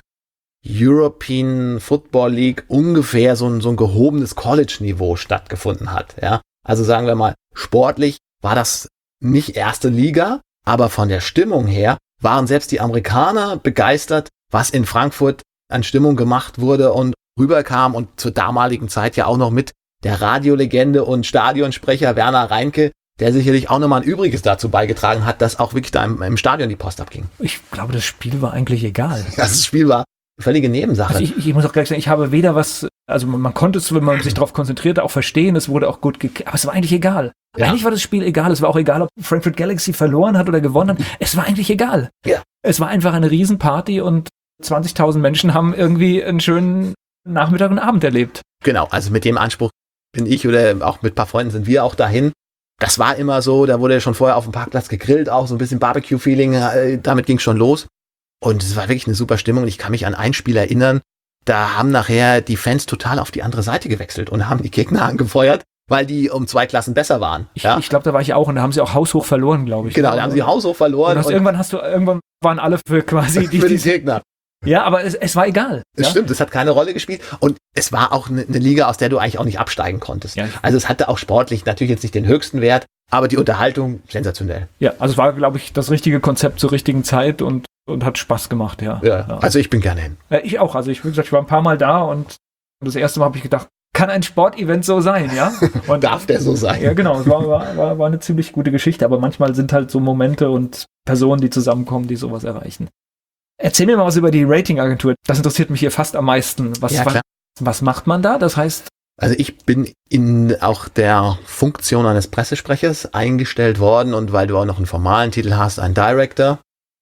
[SPEAKER 2] European Football League ungefähr so ein, so ein gehobenes College-Niveau stattgefunden hat. Ja? Also sagen wir mal, sportlich war das nicht erste Liga, aber von der Stimmung her waren selbst die Amerikaner begeistert, was in Frankfurt an Stimmung gemacht wurde und rüberkam und zur damaligen Zeit ja auch noch mit der Radiolegende und Stadionsprecher Werner Reinke, der sicherlich auch nochmal ein Übriges dazu beigetragen hat, dass auch wirklich da im, im Stadion die Post abging.
[SPEAKER 1] Ich glaube, das Spiel war eigentlich egal.
[SPEAKER 2] Das Spiel war eine völlige Nebensache.
[SPEAKER 1] Also ich, ich muss auch gleich sagen, ich habe weder was, also man, man konnte es, wenn man sich darauf konzentrierte, auch verstehen, es wurde auch gut geklärt, aber es war eigentlich egal. Ja. Eigentlich war das Spiel egal, es war auch egal, ob Frankfurt Galaxy verloren hat oder gewonnen hat, es war eigentlich egal.
[SPEAKER 2] Ja.
[SPEAKER 1] Es war einfach eine Riesenparty und zwanzigtausend Menschen haben irgendwie einen schönen Nachmittag und Abend erlebt.
[SPEAKER 2] Genau, also mit dem Anspruch bin ich oder auch mit ein paar Freunden sind wir auch dahin. Das war immer so, da wurde schon vorher auf dem Parkplatz gegrillt, auch so ein bisschen Barbecue-Feeling, damit ging es schon los. Und es war wirklich eine super Stimmung und ich kann mich an ein Spiel erinnern, da haben nachher die Fans total auf die andere Seite gewechselt und haben die Gegner angefeuert, weil die um zwei Klassen besser waren.
[SPEAKER 1] Ich,
[SPEAKER 2] ja?
[SPEAKER 1] ich glaube, da war ich auch und da haben sie auch haushoch verloren, glaube ich.
[SPEAKER 2] Genau, da haben sie haushoch verloren.
[SPEAKER 1] Und hast, und irgendwann hast du, irgendwann waren alle für quasi die,
[SPEAKER 2] für die Gegner.
[SPEAKER 1] Ja, aber es, es war egal.
[SPEAKER 2] Das
[SPEAKER 1] ja?
[SPEAKER 2] stimmt, es hat keine Rolle gespielt und es war auch eine, eine Liga, aus der du eigentlich auch nicht absteigen konntest. Ja, also es hatte auch sportlich natürlich jetzt nicht den höchsten Wert, aber die Unterhaltung sensationell.
[SPEAKER 1] Ja, also es war, glaube ich, das richtige Konzept zur richtigen Zeit und, und hat Spaß gemacht, ja.
[SPEAKER 2] Ja, ja. Also ich bin gerne hin.
[SPEAKER 1] Ja, ich auch, also ich, wie gesagt, ich war ein paar Mal da und das erste Mal habe ich gedacht, kann ein Sportevent so sein, ja? Und
[SPEAKER 2] darf der so sein?
[SPEAKER 1] Ja, genau, es war, war, war, war eine ziemlich gute Geschichte, aber manchmal sind halt so Momente und Personen, die zusammenkommen, die sowas erreichen. Erzähl mir mal was über die Ratingagentur. Das interessiert mich hier fast am meisten. Was,
[SPEAKER 2] ja, klar.
[SPEAKER 1] was, was macht man da? Das heißt...
[SPEAKER 2] Also ich bin in auch der Funktion eines Pressesprechers eingestellt worden und weil du auch noch einen formalen Titel hast, ein Director.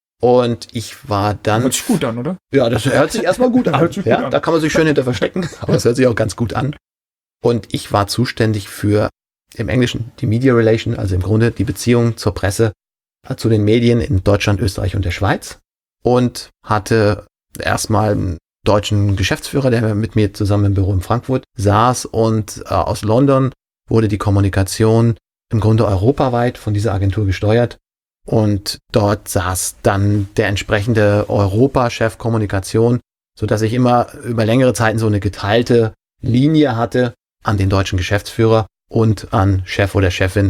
[SPEAKER 2] Und ich war dann...
[SPEAKER 1] Hört sich gut an, oder?
[SPEAKER 2] Ja, das hört sich erstmal gut an.
[SPEAKER 1] Hört sich gut
[SPEAKER 2] ja,
[SPEAKER 1] an.
[SPEAKER 2] Da kann man sich schön hinter verstecken, aber es hört sich auch ganz gut an. Und ich war zuständig für, im Englischen, die Media Relation, also im Grunde die Beziehung zur Presse, zu den Medien in Deutschland, Österreich und der Schweiz. Und hatte erstmal einen deutschen Geschäftsführer, der mit mir zusammen im Büro in Frankfurt saß und äh, aus London wurde die Kommunikation im Grunde europaweit von dieser Agentur gesteuert und dort saß dann der entsprechende Europa-Chef Kommunikation, sodass ich immer über längere Zeiten so eine geteilte Linie hatte an den deutschen Geschäftsführer und an Chef oder Chefin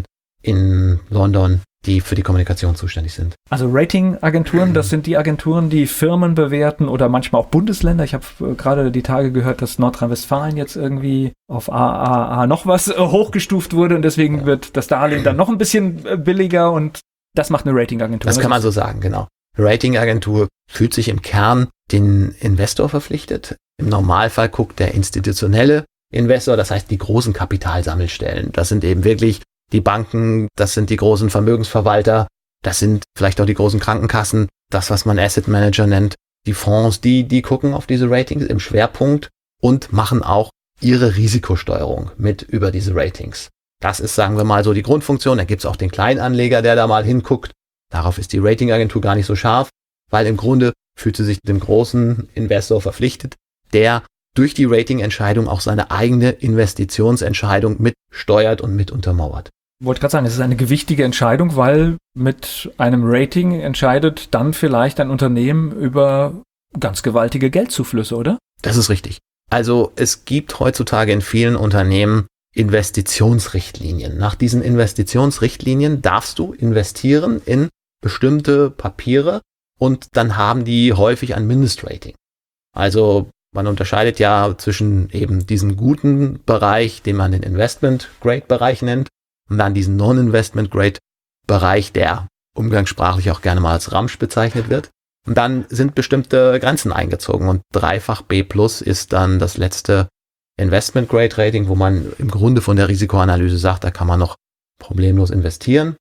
[SPEAKER 2] in London, die für die Kommunikation zuständig sind.
[SPEAKER 1] Also Ratingagenturen, das sind die Agenturen, die Firmen bewerten oder manchmal auch Bundesländer. Ich habe äh, gerade die Tage gehört, dass Nordrhein-Westfalen jetzt irgendwie auf A A A noch was äh, hochgestuft wurde und deswegen ja. wird das Darlehen dann noch ein bisschen äh, billiger und das macht eine Ratingagentur.
[SPEAKER 2] Das kann man so sagen, genau. Ratingagentur fühlt sich im Kern den Investor verpflichtet. Im Normalfall guckt der institutionelle Investor, das heißt die großen Kapitalsammelstellen. Das sind eben wirklich die Banken, das sind die großen Vermögensverwalter, das sind vielleicht auch die großen Krankenkassen, das, was man Asset Manager nennt, die Fonds, die, die gucken auf diese Ratings im Schwerpunkt und machen auch ihre Risikosteuerung mit über diese Ratings. Das ist, sagen wir mal, so die Grundfunktion. Da gibt es auch den Kleinanleger, der da mal hinguckt. Darauf ist die Ratingagentur gar nicht so scharf, weil im Grunde fühlt sie sich dem großen Investor verpflichtet, der durch die Ratingentscheidung auch seine eigene Investitionsentscheidung mit steuert und mit untermauert.
[SPEAKER 1] Ich wollte gerade sagen, es ist eine gewichtige Entscheidung, weil mit einem Rating entscheidet dann vielleicht ein Unternehmen über ganz gewaltige Geldzuflüsse, oder?
[SPEAKER 2] Das ist richtig. Also es gibt heutzutage in vielen Unternehmen Investitionsrichtlinien. Nach diesen Investitionsrichtlinien darfst du investieren in bestimmte Papiere und dann haben die häufig ein Mindestrating. Also man unterscheidet ja zwischen eben diesem guten Bereich, den man den Investment-Grade-Bereich nennt, und dann diesen Non-Investment-Grade-Bereich, der umgangssprachlich auch gerne mal als Ramsch bezeichnet wird. Und dann sind bestimmte Grenzen eingezogen und dreifach B plus ist dann das letzte Investment-Grade-Rating, wo man im Grunde von der Risikoanalyse sagt, da kann man noch problemlos investieren.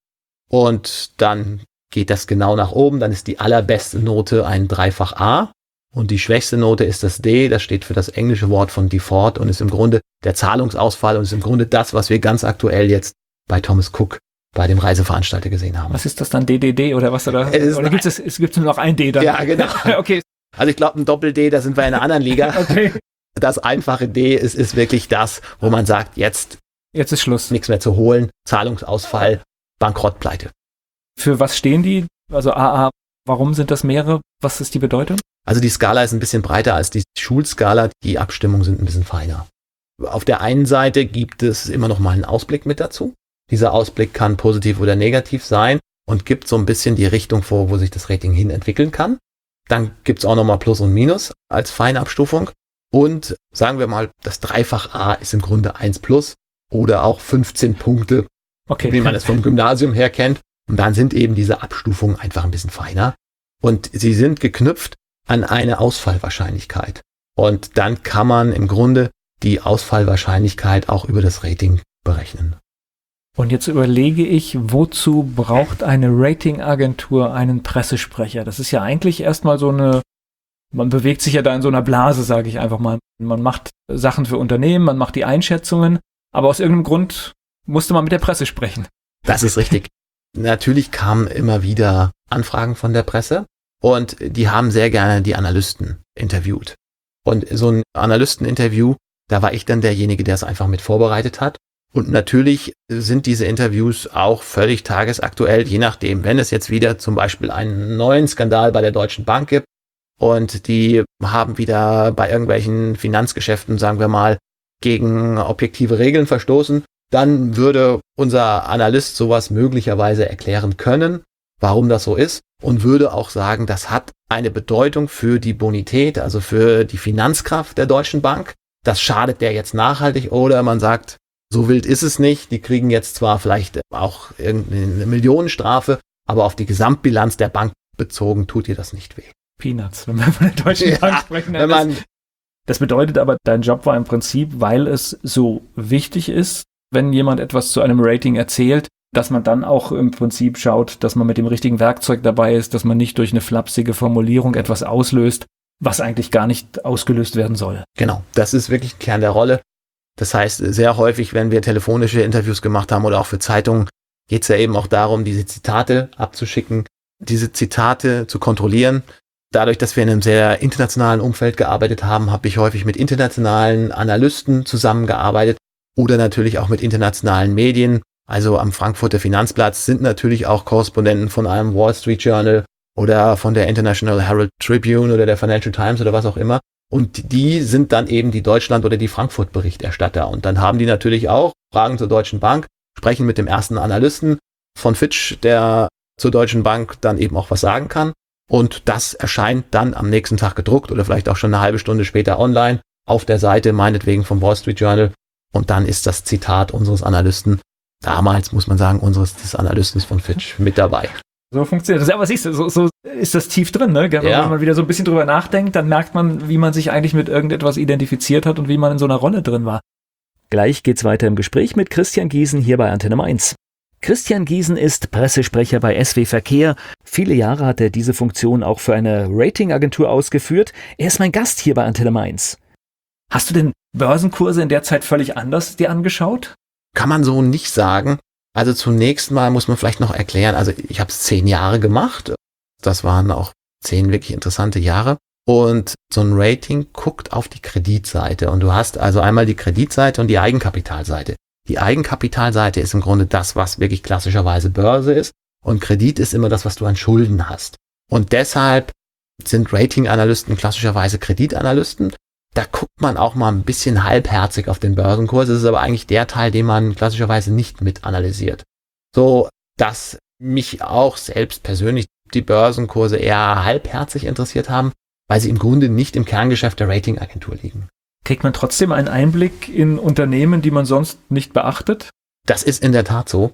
[SPEAKER 2] Und dann geht das genau nach oben, dann ist die allerbeste Note ein dreifach A und die schwächste Note ist das D, das steht für das englische Wort von Default und ist im Grunde der Zahlungsausfall und ist im Grunde das, was wir ganz aktuell jetzt bei Thomas Cook, bei dem Reiseveranstalter gesehen haben.
[SPEAKER 1] Was ist das dann, D D D oder was? Oder, oder gibt es, es gibt nur noch ein D dann?
[SPEAKER 2] Ja, genau.
[SPEAKER 1] Okay.
[SPEAKER 2] Also ich glaube, ein Doppel-D, da sind wir in einer anderen Liga.
[SPEAKER 1] Okay.
[SPEAKER 2] Das einfache D ist, ist wirklich das, wo man sagt, jetzt,
[SPEAKER 1] jetzt ist Schluss.
[SPEAKER 2] Nichts mehr zu holen, Zahlungsausfall, Bankrott, Pleite.
[SPEAKER 1] Für was stehen die? Also A A, warum sind das mehrere? Was ist die Bedeutung?
[SPEAKER 2] Also die Skala ist ein bisschen breiter als die Schulskala, die Abstimmungen sind ein bisschen feiner. Auf der einen Seite gibt es immer noch mal einen Ausblick mit dazu. Dieser Ausblick kann positiv oder negativ sein und gibt so ein bisschen die Richtung vor, wo sich das Rating hin entwickeln kann. Dann gibt es auch noch mal Plus und Minus als Feinabstufung. Und sagen wir mal, das Dreifach A ist im Grunde eins plus oder auch fünfzehn Punkte,
[SPEAKER 1] okay,
[SPEAKER 2] wie man es vom Gymnasium her kennt. Und dann sind eben diese Abstufungen einfach ein bisschen feiner. Und sie sind geknüpft an eine Ausfallwahrscheinlichkeit. Und dann kann man im Grunde die Ausfallwahrscheinlichkeit auch über das Rating berechnen.
[SPEAKER 1] Und jetzt überlege ich, wozu braucht eine Ratingagentur einen Pressesprecher? Das ist ja eigentlich erstmal so eine, man bewegt sich ja da in so einer Blase, sage ich einfach mal. Man macht Sachen für Unternehmen, man macht die Einschätzungen, aber aus irgendeinem Grund musste man mit der Presse sprechen.
[SPEAKER 2] Das ist richtig. Natürlich kamen immer wieder Anfragen von der Presse und die haben sehr gerne die Analysten interviewt. Und so ein Analysteninterview, da war ich dann derjenige, der es einfach mit vorbereitet hat. Und natürlich sind diese Interviews auch völlig tagesaktuell, je nachdem, wenn es jetzt wieder zum Beispiel einen neuen Skandal bei der Deutschen Bank gibt und die haben wieder bei irgendwelchen Finanzgeschäften, sagen wir mal, gegen objektive Regeln verstoßen, dann würde unser Analyst sowas möglicherweise erklären können, warum das so ist und würde auch sagen, das hat eine Bedeutung für die Bonität, also für die Finanzkraft der Deutschen Bank. Das schadet der jetzt nachhaltig oder man sagt, so wild ist es nicht. Die kriegen jetzt zwar vielleicht auch irgendeine Millionenstrafe, aber auf die Gesamtbilanz der Bank bezogen tut ihr das nicht weh.
[SPEAKER 1] Peanuts, wenn wir von der Deutschen
[SPEAKER 2] Ja,
[SPEAKER 1] Bank sprechen.
[SPEAKER 2] wenn man
[SPEAKER 1] das bedeutet aber, dein Job war im Prinzip, weil es so wichtig ist, wenn jemand etwas zu einem Rating erzählt, dass man dann auch im Prinzip schaut, dass man mit dem richtigen Werkzeug dabei ist, dass man nicht durch eine flapsige Formulierung etwas auslöst, was eigentlich gar nicht ausgelöst werden soll.
[SPEAKER 2] Genau, das ist wirklich ein Kern der Rolle. Das heißt, sehr häufig, wenn wir telefonische Interviews gemacht haben oder auch für Zeitungen, geht es ja eben auch darum, diese Zitate abzuschicken, diese Zitate zu kontrollieren. Dadurch, dass wir in einem sehr internationalen Umfeld gearbeitet haben, habe ich häufig mit internationalen Analysten zusammengearbeitet oder natürlich auch mit internationalen Medien. Also am Frankfurter Finanzblatt sind natürlich auch Korrespondenten von einem Wall Street Journal oder von der International Herald Tribune oder der Financial Times oder was auch immer. Und die sind dann eben die Deutschland- oder die Frankfurt-Berichterstatter. Und dann haben die natürlich auch Fragen zur Deutschen Bank, sprechen mit dem ersten Analysten von Fitch, der zur Deutschen Bank dann eben auch was sagen kann. Und das erscheint dann am nächsten Tag gedruckt oder vielleicht auch schon eine halbe Stunde später online auf der Seite, meinetwegen vom Wall Street Journal. Und dann ist das Zitat unseres Analysten, damals muss man sagen, unseres des Analysten von Fitch mit dabei.
[SPEAKER 1] So funktioniert das. Aber siehst du, so, so ist das tief drin, ne? Wenn
[SPEAKER 2] Ja.
[SPEAKER 1] man wieder so ein bisschen drüber nachdenkt, dann merkt man, wie man sich eigentlich mit irgendetwas identifiziert hat und wie man in so einer Rolle drin war.
[SPEAKER 3] Gleich geht's weiter im Gespräch mit Christian Giesen hier bei Antenne Mainz. Christian Giesen ist Pressesprecher bei S W Verkehr. Viele Jahre hat er diese Funktion auch für eine Ratingagentur ausgeführt. Er ist mein Gast hier bei Antenne Mainz.
[SPEAKER 1] Hast du denn Börsenkurse in der Zeit völlig anders dir angeschaut?
[SPEAKER 2] Kann man so nicht sagen. Also zunächst mal muss man vielleicht noch erklären, also ich habe es zehn Jahre gemacht. Das waren auch zehn wirklich interessante Jahre. Und so ein Rating guckt auf die Kreditseite. Und du hast also einmal die Kreditseite und die Eigenkapitalseite. Die Eigenkapitalseite ist im Grunde das, was wirklich klassischerweise Börse ist. Und Kredit ist immer das, was du an Schulden hast. Und deshalb sind Rating-Analysten klassischerweise Kreditanalysten. Da guckt man auch mal ein bisschen halbherzig auf den Börsenkurs. Das ist aber eigentlich der Teil, den man klassischerweise nicht mit analysiert. So, dass mich auch selbst persönlich die Börsenkurse eher halbherzig interessiert haben, weil sie im Grunde nicht im Kerngeschäft der Ratingagentur liegen.
[SPEAKER 1] Kriegt man trotzdem einen Einblick in Unternehmen, die man sonst nicht beachtet?
[SPEAKER 2] Das ist in der Tat so.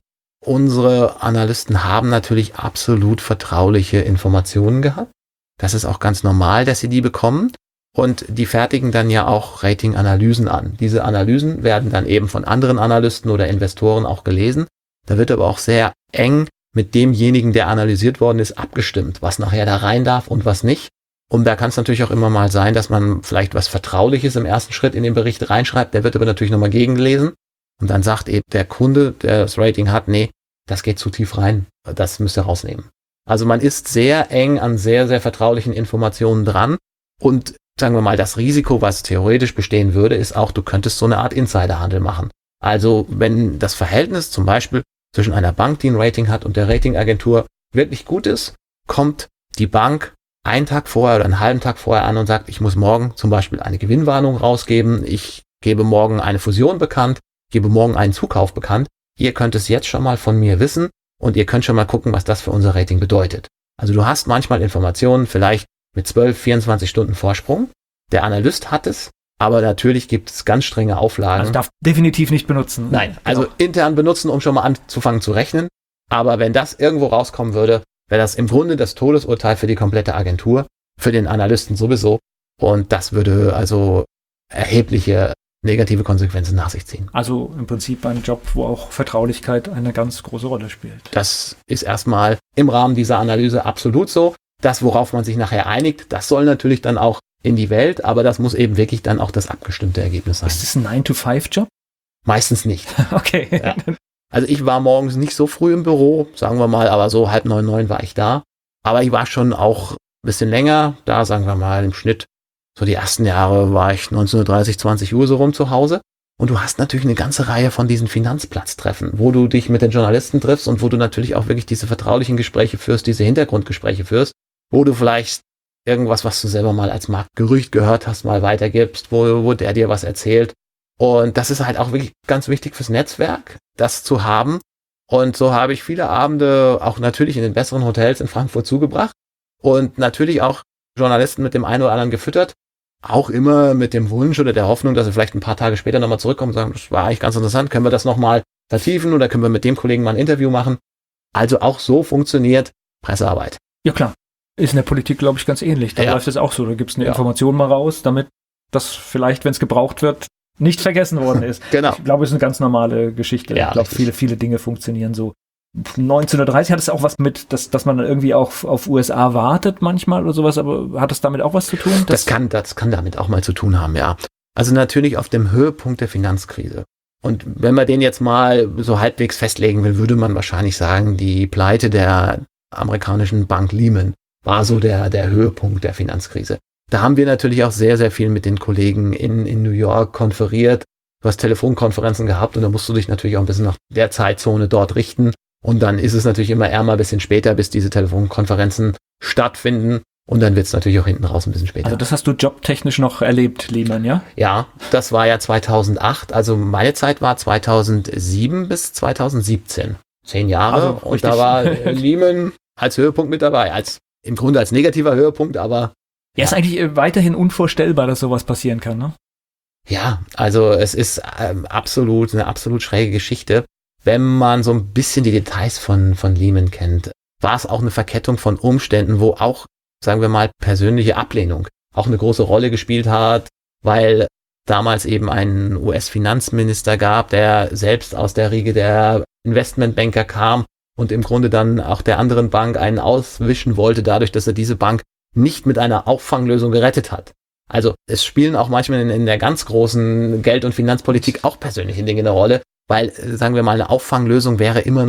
[SPEAKER 2] Unsere Analysten haben natürlich absolut vertrauliche Informationen gehabt. Das ist auch ganz normal, dass sie die bekommen. Und die fertigen dann ja auch Rating-Analysen an. Diese Analysen werden dann eben von anderen Analysten oder Investoren auch gelesen. Da wird aber auch sehr eng mit demjenigen, der analysiert worden ist, abgestimmt, was nachher da rein darf und was nicht. Und da kann es natürlich auch immer mal sein, dass man vielleicht was Vertrauliches im ersten Schritt in den Bericht reinschreibt. Der wird aber natürlich nochmal gegengelesen. Und dann sagt eben der Kunde, der das Rating hat, nee, das geht zu tief rein. Das müsst ihr rausnehmen. Also man ist sehr eng an sehr, sehr vertraulichen Informationen dran. Und sagen wir mal, das Risiko, was theoretisch bestehen würde, ist auch, du könntest so eine Art Insiderhandel machen. Also wenn das Verhältnis zum Beispiel zwischen einer Bank, die ein Rating hat, und der Ratingagentur wirklich gut ist, kommt die Bank einen Tag vorher oder einen halben Tag vorher an und sagt, ich muss morgen zum Beispiel eine Gewinnwarnung rausgeben, ich gebe morgen eine Fusion bekannt, gebe morgen einen Zukauf bekannt. Ihr könnt es jetzt schon mal von mir wissen und ihr könnt schon mal gucken, was das für unser Rating bedeutet. Also du hast manchmal Informationen vielleicht mit zwölf, vierundzwanzig Stunden Vorsprung. Der Analyst hat es, aber natürlich gibt es ganz strenge Auflagen.
[SPEAKER 1] Also darf definitiv nicht benutzen.
[SPEAKER 2] Nein, also genau. Intern benutzen, um schon mal anzufangen zu rechnen. Aber wenn das irgendwo rauskommen würde, wäre das im Grunde das Todesurteil für die komplette Agentur, für den Analysten sowieso. Und das würde also erhebliche negative Konsequenzen nach sich ziehen.
[SPEAKER 1] Also im Prinzip ein Job, wo auch Vertraulichkeit eine ganz große Rolle spielt.
[SPEAKER 2] Das ist erstmal im Rahmen dieser Analyse absolut so. Das, worauf man sich nachher einigt, das soll natürlich dann auch in die Welt, aber das muss eben wirklich dann auch das abgestimmte Ergebnis sein.
[SPEAKER 1] Ist das ein nine to five Job?
[SPEAKER 2] Meistens nicht.
[SPEAKER 1] Okay.
[SPEAKER 2] Ja. Also ich war morgens nicht so früh im Büro, sagen wir mal, aber so halb neun, neun war ich da. Aber ich war schon auch ein bisschen länger da, sagen wir mal im Schnitt. So die ersten Jahre war ich neunzehn Uhr dreißig, zwanzig Uhr so rum zu Hause. Und du hast natürlich eine ganze Reihe von diesen Finanzplatztreffen, wo du dich mit den Journalisten triffst und wo du natürlich auch wirklich diese vertraulichen Gespräche führst, diese Hintergrundgespräche führst, wo du vielleicht irgendwas, was du selber mal als Marktgerücht gehört hast, mal weitergibst, wo, wo der dir was erzählt. Und das ist halt auch wirklich ganz wichtig fürs Netzwerk, das zu haben. Und so habe ich viele Abende auch natürlich in den besseren Hotels in Frankfurt zugebracht und natürlich auch Journalisten mit dem einen oder anderen gefüttert. Auch immer mit dem Wunsch oder der Hoffnung, dass sie vielleicht ein paar Tage später nochmal zurückkommen und sagen, das war eigentlich ganz interessant, können wir das nochmal vertiefen oder können wir mit dem Kollegen mal ein Interview machen. Also auch so funktioniert Pressearbeit.
[SPEAKER 1] Ja klar, ist in der Politik, glaube ich, ganz ähnlich. Da
[SPEAKER 2] ja.
[SPEAKER 1] läuft es auch so, da gibt es eine
[SPEAKER 2] ja.
[SPEAKER 1] Information mal raus, damit das vielleicht, wenn es gebraucht wird, nicht vergessen worden ist.
[SPEAKER 2] Genau.
[SPEAKER 1] Ich glaube, es ist eine ganz normale Geschichte.
[SPEAKER 2] Ja,
[SPEAKER 1] ich glaube, viele, viele Dinge funktionieren so. neunzehn Uhr dreißig hat es auch was mit, dass, dass man dann irgendwie auch auf U S A wartet manchmal oder sowas, aber hat es damit auch was zu tun?
[SPEAKER 2] Das kann, das kann damit auch mal zu tun haben, ja. Also natürlich auf dem Höhepunkt der Finanzkrise. Und wenn man den jetzt mal so halbwegs festlegen will, würde man wahrscheinlich sagen, die Pleite der amerikanischen Bank Lehman war so der, der Höhepunkt der Finanzkrise. Da haben wir natürlich auch sehr, sehr viel mit den Kollegen in, in New York konferiert. Du hast Telefonkonferenzen gehabt und da musst du dich natürlich auch ein bisschen nach der Zeitzone dort richten. Und dann ist es natürlich immer eher mal ein bisschen später, bis diese Telefonkonferenzen stattfinden. Und dann wird es natürlich auch hinten raus ein bisschen später.
[SPEAKER 1] Also das hast du jobtechnisch noch erlebt, Lehman, ja?
[SPEAKER 2] Ja, das war ja zweitausendacht. Also meine Zeit war zweitausendsieben bis zweitausendsiebzehn. Zehn Jahre.
[SPEAKER 1] Also
[SPEAKER 2] und
[SPEAKER 1] richtig.
[SPEAKER 2] da war Lehman als Höhepunkt mit dabei. Als im Grunde als negativer Höhepunkt, aber...
[SPEAKER 1] Ja, ist eigentlich äh, weiterhin unvorstellbar, dass sowas passieren kann, ne?
[SPEAKER 2] Ja, also es ist ähm, absolut eine absolut schräge Geschichte. Wenn man so ein bisschen die Details von, von Lehman kennt, war es auch eine Verkettung von Umständen, wo auch, sagen wir mal, persönliche Ablehnung auch eine große Rolle gespielt hat, weil damals eben einen U S-Finanzminister gab, der selbst aus der Riege der Investmentbanker kam und im Grunde dann auch der anderen Bank einen auswischen wollte, dadurch, dass er diese Bank nicht mit einer Auffanglösung gerettet hat. Also es spielen auch manchmal in, in der ganz großen Geld- und Finanzpolitik auch persönliche Dinge eine Rolle, weil, sagen wir mal, eine Auffanglösung wäre immer noch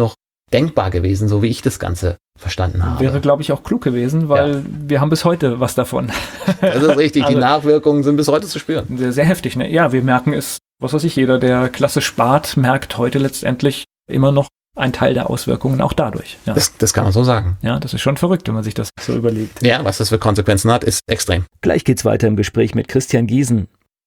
[SPEAKER 2] denkbar gewesen, so wie ich das Ganze verstanden habe.
[SPEAKER 1] Wäre, glaube ich, auch klug gewesen, weil ja. wir haben bis heute was davon.
[SPEAKER 2] Das ist richtig, also, die Nachwirkungen sind bis heute zu spüren.
[SPEAKER 1] Sehr, sehr heftig, ne? Ja, wir merken es, was weiß ich, jeder, der Klasse spart, merkt heute letztendlich immer noch einen Teil der Auswirkungen auch dadurch. Ja.
[SPEAKER 2] Das, das kann man so sagen.
[SPEAKER 1] Ja, das ist schon verrückt, wenn man sich das so überlegt.
[SPEAKER 2] Ja, was das für Konsequenzen hat, ist extrem.
[SPEAKER 3] Gleich geht's weiter im Gespräch mit Christian Giesen.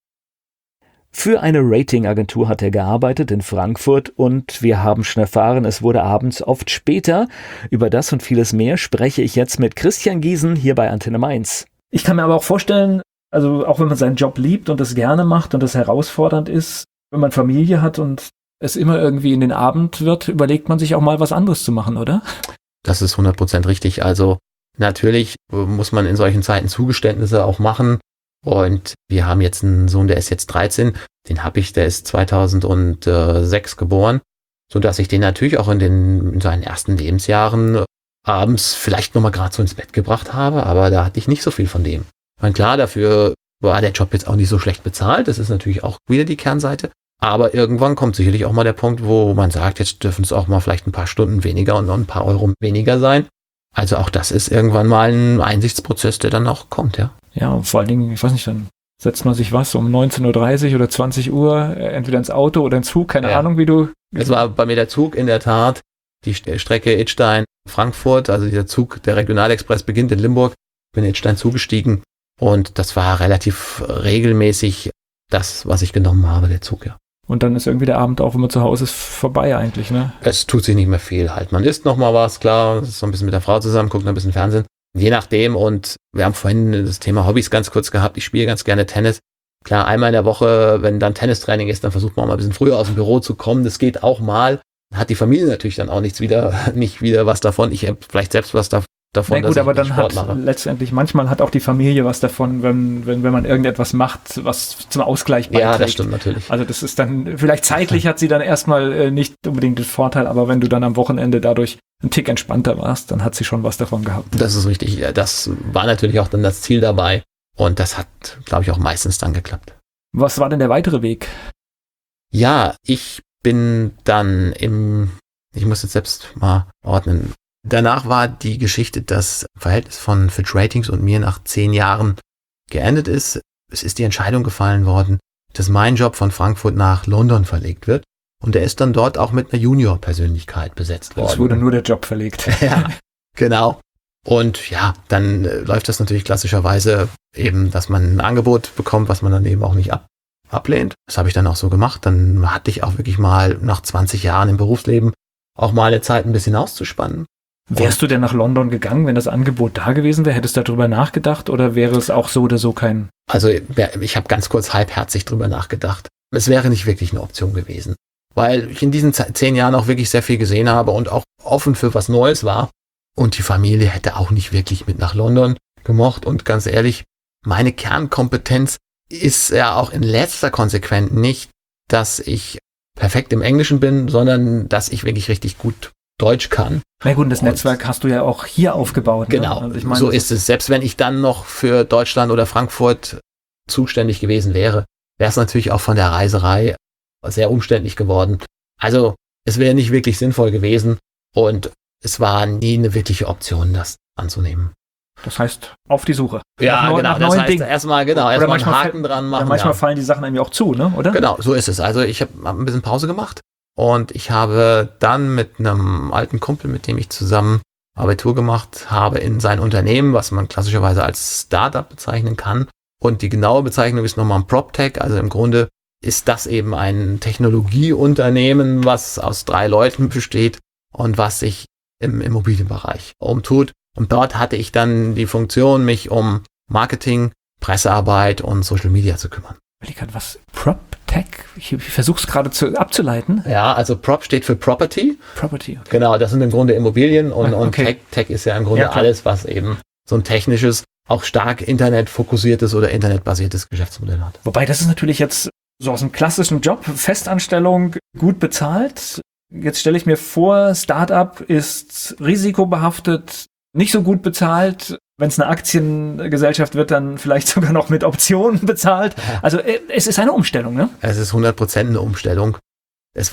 [SPEAKER 3] Für eine Ratingagentur hat er gearbeitet in Frankfurt und wir haben schon erfahren, es wurde abends oft später. Über das und vieles mehr spreche ich jetzt mit Christian Giesen hier bei Antenne Mainz.
[SPEAKER 1] Ich kann mir aber auch vorstellen, also auch wenn man seinen Job liebt und das gerne macht und das herausfordernd ist, wenn man Familie hat und es immer irgendwie in den Abend wird, überlegt man sich auch mal was anderes zu machen, oder?
[SPEAKER 2] Das ist hundert Prozent richtig. Also natürlich muss man in solchen Zeiten Zugeständnisse auch machen. Und wir haben jetzt einen Sohn, der ist jetzt dreizehn, den habe ich, der ist zweitausendsechs geboren, sodass ich den natürlich auch in, den, in seinen ersten Lebensjahren abends vielleicht nochmal gerade so ins Bett gebracht habe, aber da hatte ich nicht so viel von dem. Und klar, dafür war der Job jetzt auch nicht so schlecht bezahlt, das ist natürlich auch wieder die Kernseite, aber irgendwann kommt sicherlich auch mal der Punkt, wo man sagt, jetzt dürfen es auch mal vielleicht ein paar Stunden weniger und noch ein paar Euro weniger sein. Also auch das ist irgendwann mal ein Einsichtsprozess, der dann auch kommt, ja.
[SPEAKER 1] Ja, und vor allen Dingen, ich weiß nicht, dann setzt man sich was um neunzehn Uhr dreißig oder zwanzig Uhr, entweder ins Auto oder ins Zug, keine ja. Ahnung, wie du...
[SPEAKER 2] Es war bei mir der Zug in der Tat, die Strecke Idstein-Frankfurt, also dieser Zug, der Regionalexpress beginnt in Limburg, bin in Idstein zugestiegen und das war relativ regelmäßig das, was ich genommen habe, der Zug, ja.
[SPEAKER 1] Und dann ist irgendwie der Abend auch, wenn man zu Hause ist, vorbei eigentlich, ne?
[SPEAKER 2] Es tut sich nicht mehr viel halt. Man isst noch mal was, klar, ist so ein bisschen mit der Frau zusammen, guckt noch ein bisschen Fernsehen. Je nachdem, und wir haben vorhin das Thema Hobbys ganz kurz gehabt. Ich spiele ganz gerne Tennis. Klar, einmal in der Woche, wenn dann Tennistraining ist, dann versucht man auch mal ein bisschen früher aus dem Büro zu kommen. Das geht auch mal. Hat die Familie natürlich dann auch nichts wieder, nicht wieder was davon. Ich habe vielleicht selbst was da, davon,
[SPEAKER 1] Na gut, aber dann Sport hat mache. Letztendlich, manchmal hat auch die Familie was davon, wenn, wenn, wenn man irgendetwas macht, was zum Ausgleich beiträgt.
[SPEAKER 2] Ja, das stimmt natürlich.
[SPEAKER 1] Also das ist dann, vielleicht zeitlich hat sie dann erstmal äh, nicht unbedingt den Vorteil, aber wenn du dann am Wochenende dadurch ein Tick entspannter warst, dann hat sie schon was davon gehabt.
[SPEAKER 2] Das ist richtig. Das war natürlich auch dann das Ziel dabei. Und das hat, glaube ich, auch meistens dann geklappt.
[SPEAKER 1] Was war denn der weitere Weg?
[SPEAKER 2] Ja, ich bin dann im, ich muss jetzt selbst mal ordnen. Danach war die Geschichte, dass Verhältnis von Fitch Ratings und mir nach zehn Jahren geendet ist. Es ist die Entscheidung gefallen worden, dass mein Job von Frankfurt nach London verlegt wird. Und er ist dann dort auch mit einer Junior-Persönlichkeit besetzt worden.
[SPEAKER 1] Es wurde nur der Job verlegt.
[SPEAKER 2] Ja, genau. Und ja, dann äh, läuft das natürlich klassischerweise eben, dass man ein Angebot bekommt, was man dann eben auch nicht ab, ablehnt. Das habe ich dann auch so gemacht. Dann hatte ich auch wirklich mal nach zwanzig Jahren im Berufsleben auch mal eine Zeit ein bisschen auszuspannen.
[SPEAKER 1] Wärst du denn nach London gegangen, wenn das Angebot da gewesen wäre? Hättest du darüber nachgedacht oder wäre es auch so oder so kein...
[SPEAKER 2] Also ich habe ganz kurz halbherzig drüber nachgedacht. Es wäre nicht wirklich eine Option gewesen. Weil ich in diesen zehn Jahren auch wirklich sehr viel gesehen habe und auch offen für was Neues war. Und die Familie hätte auch nicht wirklich mit nach London gemocht. Und ganz ehrlich, meine Kernkompetenz ist ja auch in letzter Konsequenz nicht, dass ich perfekt im Englischen bin, sondern dass ich wirklich richtig gut Deutsch kann.
[SPEAKER 1] Na gut, das und Netzwerk hast du ja auch hier aufgebaut.
[SPEAKER 2] Genau,
[SPEAKER 1] ne? Also ich meine,
[SPEAKER 2] so ist es. Selbst wenn ich dann noch für Deutschland oder Frankfurt zuständig gewesen wäre, wäre es natürlich auch von der Reiserei sehr umständlich geworden. Also es wäre nicht wirklich sinnvoll gewesen und es war nie eine wirkliche Option, das anzunehmen.
[SPEAKER 1] Das heißt, auf die Suche.
[SPEAKER 2] Ja,
[SPEAKER 1] nach,
[SPEAKER 2] genau.
[SPEAKER 1] nach
[SPEAKER 2] Das
[SPEAKER 1] neuen
[SPEAKER 2] heißt,
[SPEAKER 1] Dingen.
[SPEAKER 2] erstmal genau, erstmal einen Haken dran machen.
[SPEAKER 1] Ja, manchmal
[SPEAKER 2] ja.
[SPEAKER 1] fallen die Sachen einem ja auch zu, ne? Oder?
[SPEAKER 2] Genau, so ist es. Also ich habe hab ein bisschen Pause gemacht und ich habe dann mit einem alten Kumpel, mit dem ich zusammen Abitur gemacht habe, in sein Unternehmen, was man klassischerweise als Startup bezeichnen kann. Und die genaue Bezeichnung ist nochmal ein PropTech. Also im Grunde ist das eben ein Technologieunternehmen, was aus drei Leuten besteht und was sich im Immobilienbereich umtut. Und dort hatte ich dann die Funktion, mich um Marketing, Pressearbeit und Social Media zu kümmern.
[SPEAKER 1] Was? PropTech? Ich, ich versuche es gerade zu, abzuleiten.
[SPEAKER 2] Ja, also Prop steht für Property.
[SPEAKER 1] Property, okay.
[SPEAKER 2] Genau, das sind im Grunde Immobilien und,
[SPEAKER 1] Ah,
[SPEAKER 2] und
[SPEAKER 1] okay.
[SPEAKER 2] Tech, Tech ist ja im Grunde
[SPEAKER 1] Ja, klar.
[SPEAKER 2] alles, was eben so ein technisches, auch stark internetfokussiertes oder internetbasiertes Geschäftsmodell hat.
[SPEAKER 1] Wobei, das ist natürlich jetzt so aus einem klassischen Job, Festanstellung, gut bezahlt. Jetzt stelle ich mir vor, Startup ist risikobehaftet, nicht so gut bezahlt. Wenn es eine Aktiengesellschaft wird, dann vielleicht sogar noch mit Optionen bezahlt. Also äh, es ist eine Umstellung, ne?
[SPEAKER 2] Es ist hundert Prozent eine Umstellung. Es war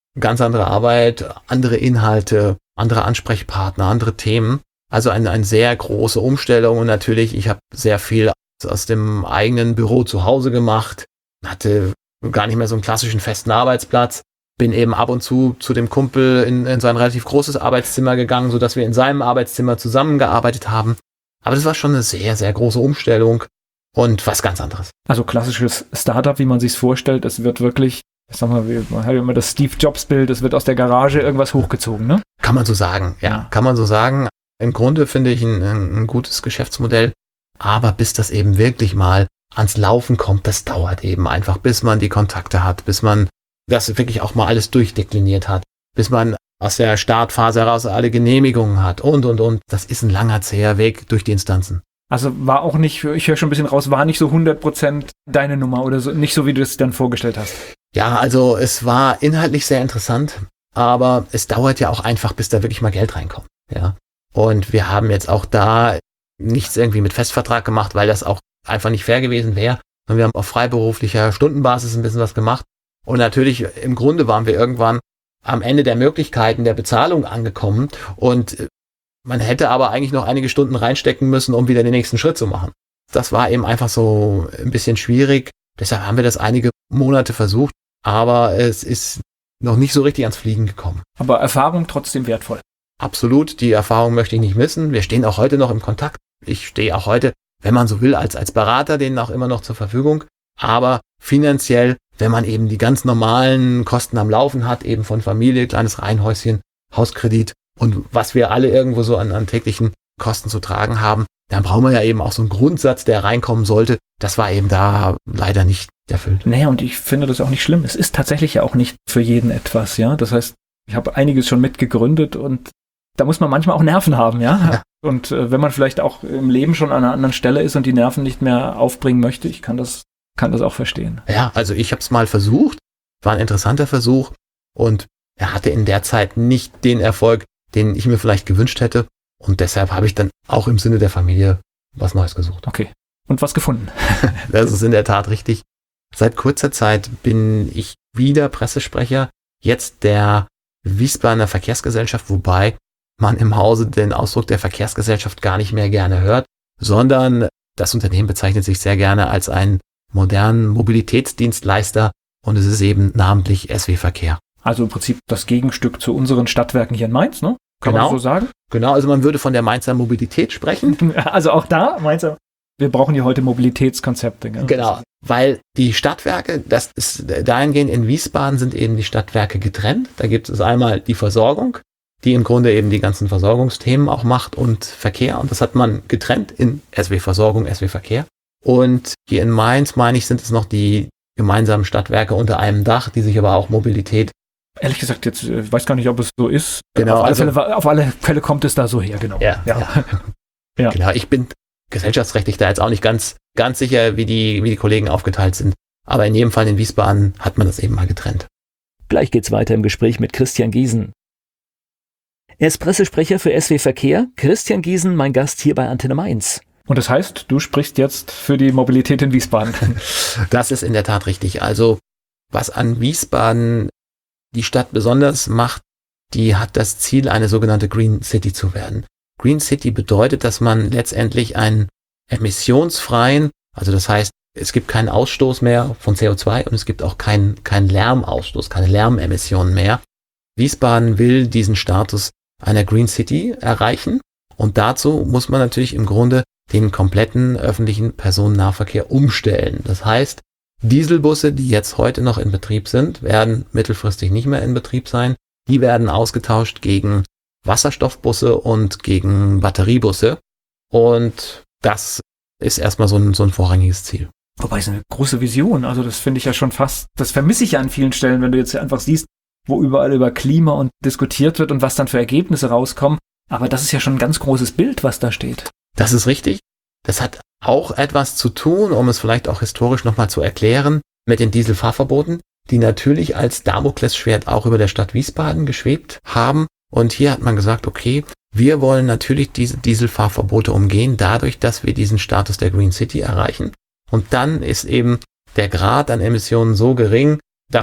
[SPEAKER 2] ganz andere Arbeit, andere Inhalte, andere Ansprechpartner, andere Themen. Also eine, eine sehr große Umstellung und natürlich, ich habe sehr viel aus dem eigenen Büro zu Hause gemacht, hatte gar nicht mehr so einen klassischen festen Arbeitsplatz, bin eben ab und zu zu dem Kumpel in, in sein relativ großes Arbeitszimmer gegangen, sodass wir in seinem Arbeitszimmer zusammengearbeitet haben. Aber das war schon eine sehr, sehr große Umstellung und was ganz anderes.
[SPEAKER 1] Also klassisches Startup, wie man sich's vorstellt, es wird wirklich, ich sag mal, man hat ja immer das Steve Jobs Bild, es wird aus der Garage irgendwas hochgezogen, ne?
[SPEAKER 2] Kann man so sagen, ja, ja. kann man so sagen. Im Grunde finde ich ein, ein gutes Geschäftsmodell, aber bis das eben wirklich mal ans Laufen kommt, das dauert eben einfach, bis man die Kontakte hat, bis man das wirklich auch mal alles durchdekliniert hat, bis man aus der Startphase heraus alle Genehmigungen hat und, und, und. Das ist ein langer, zäher Weg durch die Instanzen.
[SPEAKER 1] Also war auch nicht, ich höre schon ein bisschen raus, war nicht so hundert Prozent deine Nummer oder so, nicht so, wie du es dann vorgestellt hast.
[SPEAKER 2] Ja, also es war inhaltlich sehr interessant, aber es dauert ja auch einfach, bis da wirklich mal Geld reinkommt. Ja. Und wir haben jetzt auch da nichts irgendwie mit Festvertrag gemacht, weil das auch einfach nicht fair gewesen wäre. Und wir haben auf freiberuflicher Stundenbasis ein bisschen was gemacht. Und natürlich, im Grunde waren wir irgendwann am Ende der Möglichkeiten der Bezahlung angekommen. Und man hätte aber eigentlich noch einige Stunden reinstecken müssen, um wieder den nächsten Schritt zu machen. Das war eben einfach so ein bisschen schwierig. Deshalb haben wir das einige Monate versucht. Aber es ist noch nicht so richtig ans Fliegen gekommen.
[SPEAKER 1] Aber Erfahrung trotzdem wertvoll.
[SPEAKER 2] Absolut, die Erfahrung möchte ich nicht missen. Wir stehen auch heute noch im Kontakt. Ich stehe auch heute, wenn man so will, als, als Berater denen auch immer noch zur Verfügung. Aber finanziell, wenn man eben die ganz normalen Kosten am Laufen hat, eben von Familie, kleines Reihenhäuschen, Hauskredit und was wir alle irgendwo so an, an täglichen Kosten zu tragen haben, dann brauchen wir ja eben auch so einen Grundsatz, der reinkommen sollte. Das war eben da leider nicht erfüllt.
[SPEAKER 1] Naja, und ich finde das auch nicht schlimm. Es ist tatsächlich ja auch nicht für jeden etwas, ja. Das heißt, ich habe einiges schon mitgegründet und da muss man manchmal auch Nerven haben, ja. ja. Und äh, wenn man vielleicht auch im Leben schon an einer anderen Stelle ist und die Nerven nicht mehr aufbringen möchte, ich kann das, kann das auch verstehen.
[SPEAKER 2] Ja, also ich habe es mal versucht, war ein interessanter Versuch und er hatte in der Zeit nicht den Erfolg, den ich mir vielleicht gewünscht hätte und deshalb habe ich dann auch im Sinne der Familie was Neues gesucht.
[SPEAKER 1] Okay. Und was gefunden?
[SPEAKER 2] Das ist in der Tat richtig. Seit kurzer Zeit bin ich wieder Pressesprecher, jetzt der Wiesbadener Verkehrsgesellschaft, wobei man im Hause den Ausdruck der Verkehrsgesellschaft gar nicht mehr gerne hört, sondern das Unternehmen bezeichnet sich sehr gerne als einen modernen Mobilitätsdienstleister und es ist eben namentlich S W Verkehr.
[SPEAKER 1] Also im Prinzip das Gegenstück zu unseren Stadtwerken hier in Mainz, ne? Kann
[SPEAKER 2] genau,
[SPEAKER 1] man so sagen?
[SPEAKER 2] Genau, also man würde von der Mainzer Mobilität sprechen.
[SPEAKER 1] Also auch da, Mainzer, wir brauchen hier heute Mobilitätskonzepte. Gell?
[SPEAKER 2] Genau, weil die Stadtwerke, das ist dahingehend in Wiesbaden sind eben die Stadtwerke getrennt. Da gibt es einmal die Versorgung, die im Grunde eben die ganzen Versorgungsthemen auch macht und Verkehr. Und das hat man getrennt in S W Versorgung, S W Verkehr. Und hier in Mainz, meine ich, sind es noch die gemeinsamen Stadtwerke unter einem Dach, die sich aber auch Mobilität.
[SPEAKER 1] Ehrlich gesagt, jetzt ich weiß gar nicht, ob es so ist.
[SPEAKER 2] Genau,
[SPEAKER 1] auf, alle
[SPEAKER 2] also,
[SPEAKER 1] Fälle, auf alle Fälle kommt es da so her, genau.
[SPEAKER 2] Ja, ja.
[SPEAKER 1] ja. ja.
[SPEAKER 2] Genau, ich bin gesellschaftsrechtlich da jetzt auch nicht ganz, ganz sicher, wie die, wie die Kollegen aufgeteilt sind. Aber in jedem Fall in Wiesbaden hat man das eben mal getrennt.
[SPEAKER 3] Gleich geht's weiter im Gespräch mit Christian Giesen. Er ist Pressesprecher für S W Verkehr. Christian Giesen, mein Gast hier bei Antenne Mainz.
[SPEAKER 1] Und das heißt, du sprichst jetzt für die Mobilität in Wiesbaden.
[SPEAKER 2] Das ist in der Tat richtig. Also, was an Wiesbaden die Stadt besonders macht, die hat das Ziel, eine sogenannte Green City zu werden. Green City bedeutet, dass man letztendlich einen emissionsfreien, also das heißt, es gibt keinen Ausstoß mehr von C O zwei und es gibt auch keinen keinen Lärmausstoß, keine Lärmemissionen mehr. Wiesbaden will diesen Status einer Green City erreichen und dazu muss man natürlich im Grunde den kompletten öffentlichen Personennahverkehr umstellen. Das heißt, Dieselbusse, die jetzt heute noch in Betrieb sind, werden mittelfristig nicht mehr in Betrieb sein. Die werden ausgetauscht gegen Wasserstoffbusse und gegen Batteriebusse. Und das ist erstmal so ein, so ein vorrangiges Ziel.
[SPEAKER 1] Wobei es eine große Vision, also das finde ich ja schon fast, das vermisse ich ja an vielen Stellen, wenn du jetzt einfach siehst, wo überall über Klima und diskutiert wird und was dann für Ergebnisse rauskommen. Aber das ist ja schon ein ganz großes Bild, was da steht.
[SPEAKER 2] Das ist richtig. Das hat auch etwas zu tun, um es vielleicht auch historisch nochmal zu erklären, mit den Dieselfahrverboten, die natürlich als Damoklesschwert auch über der Stadt Wiesbaden geschwebt haben. Und hier hat man gesagt, okay, wir wollen natürlich diese Dieselfahrverbote umgehen, dadurch, dass wir diesen Status der Green City erreichen. Und dann ist eben der Grad an Emissionen so gering, dass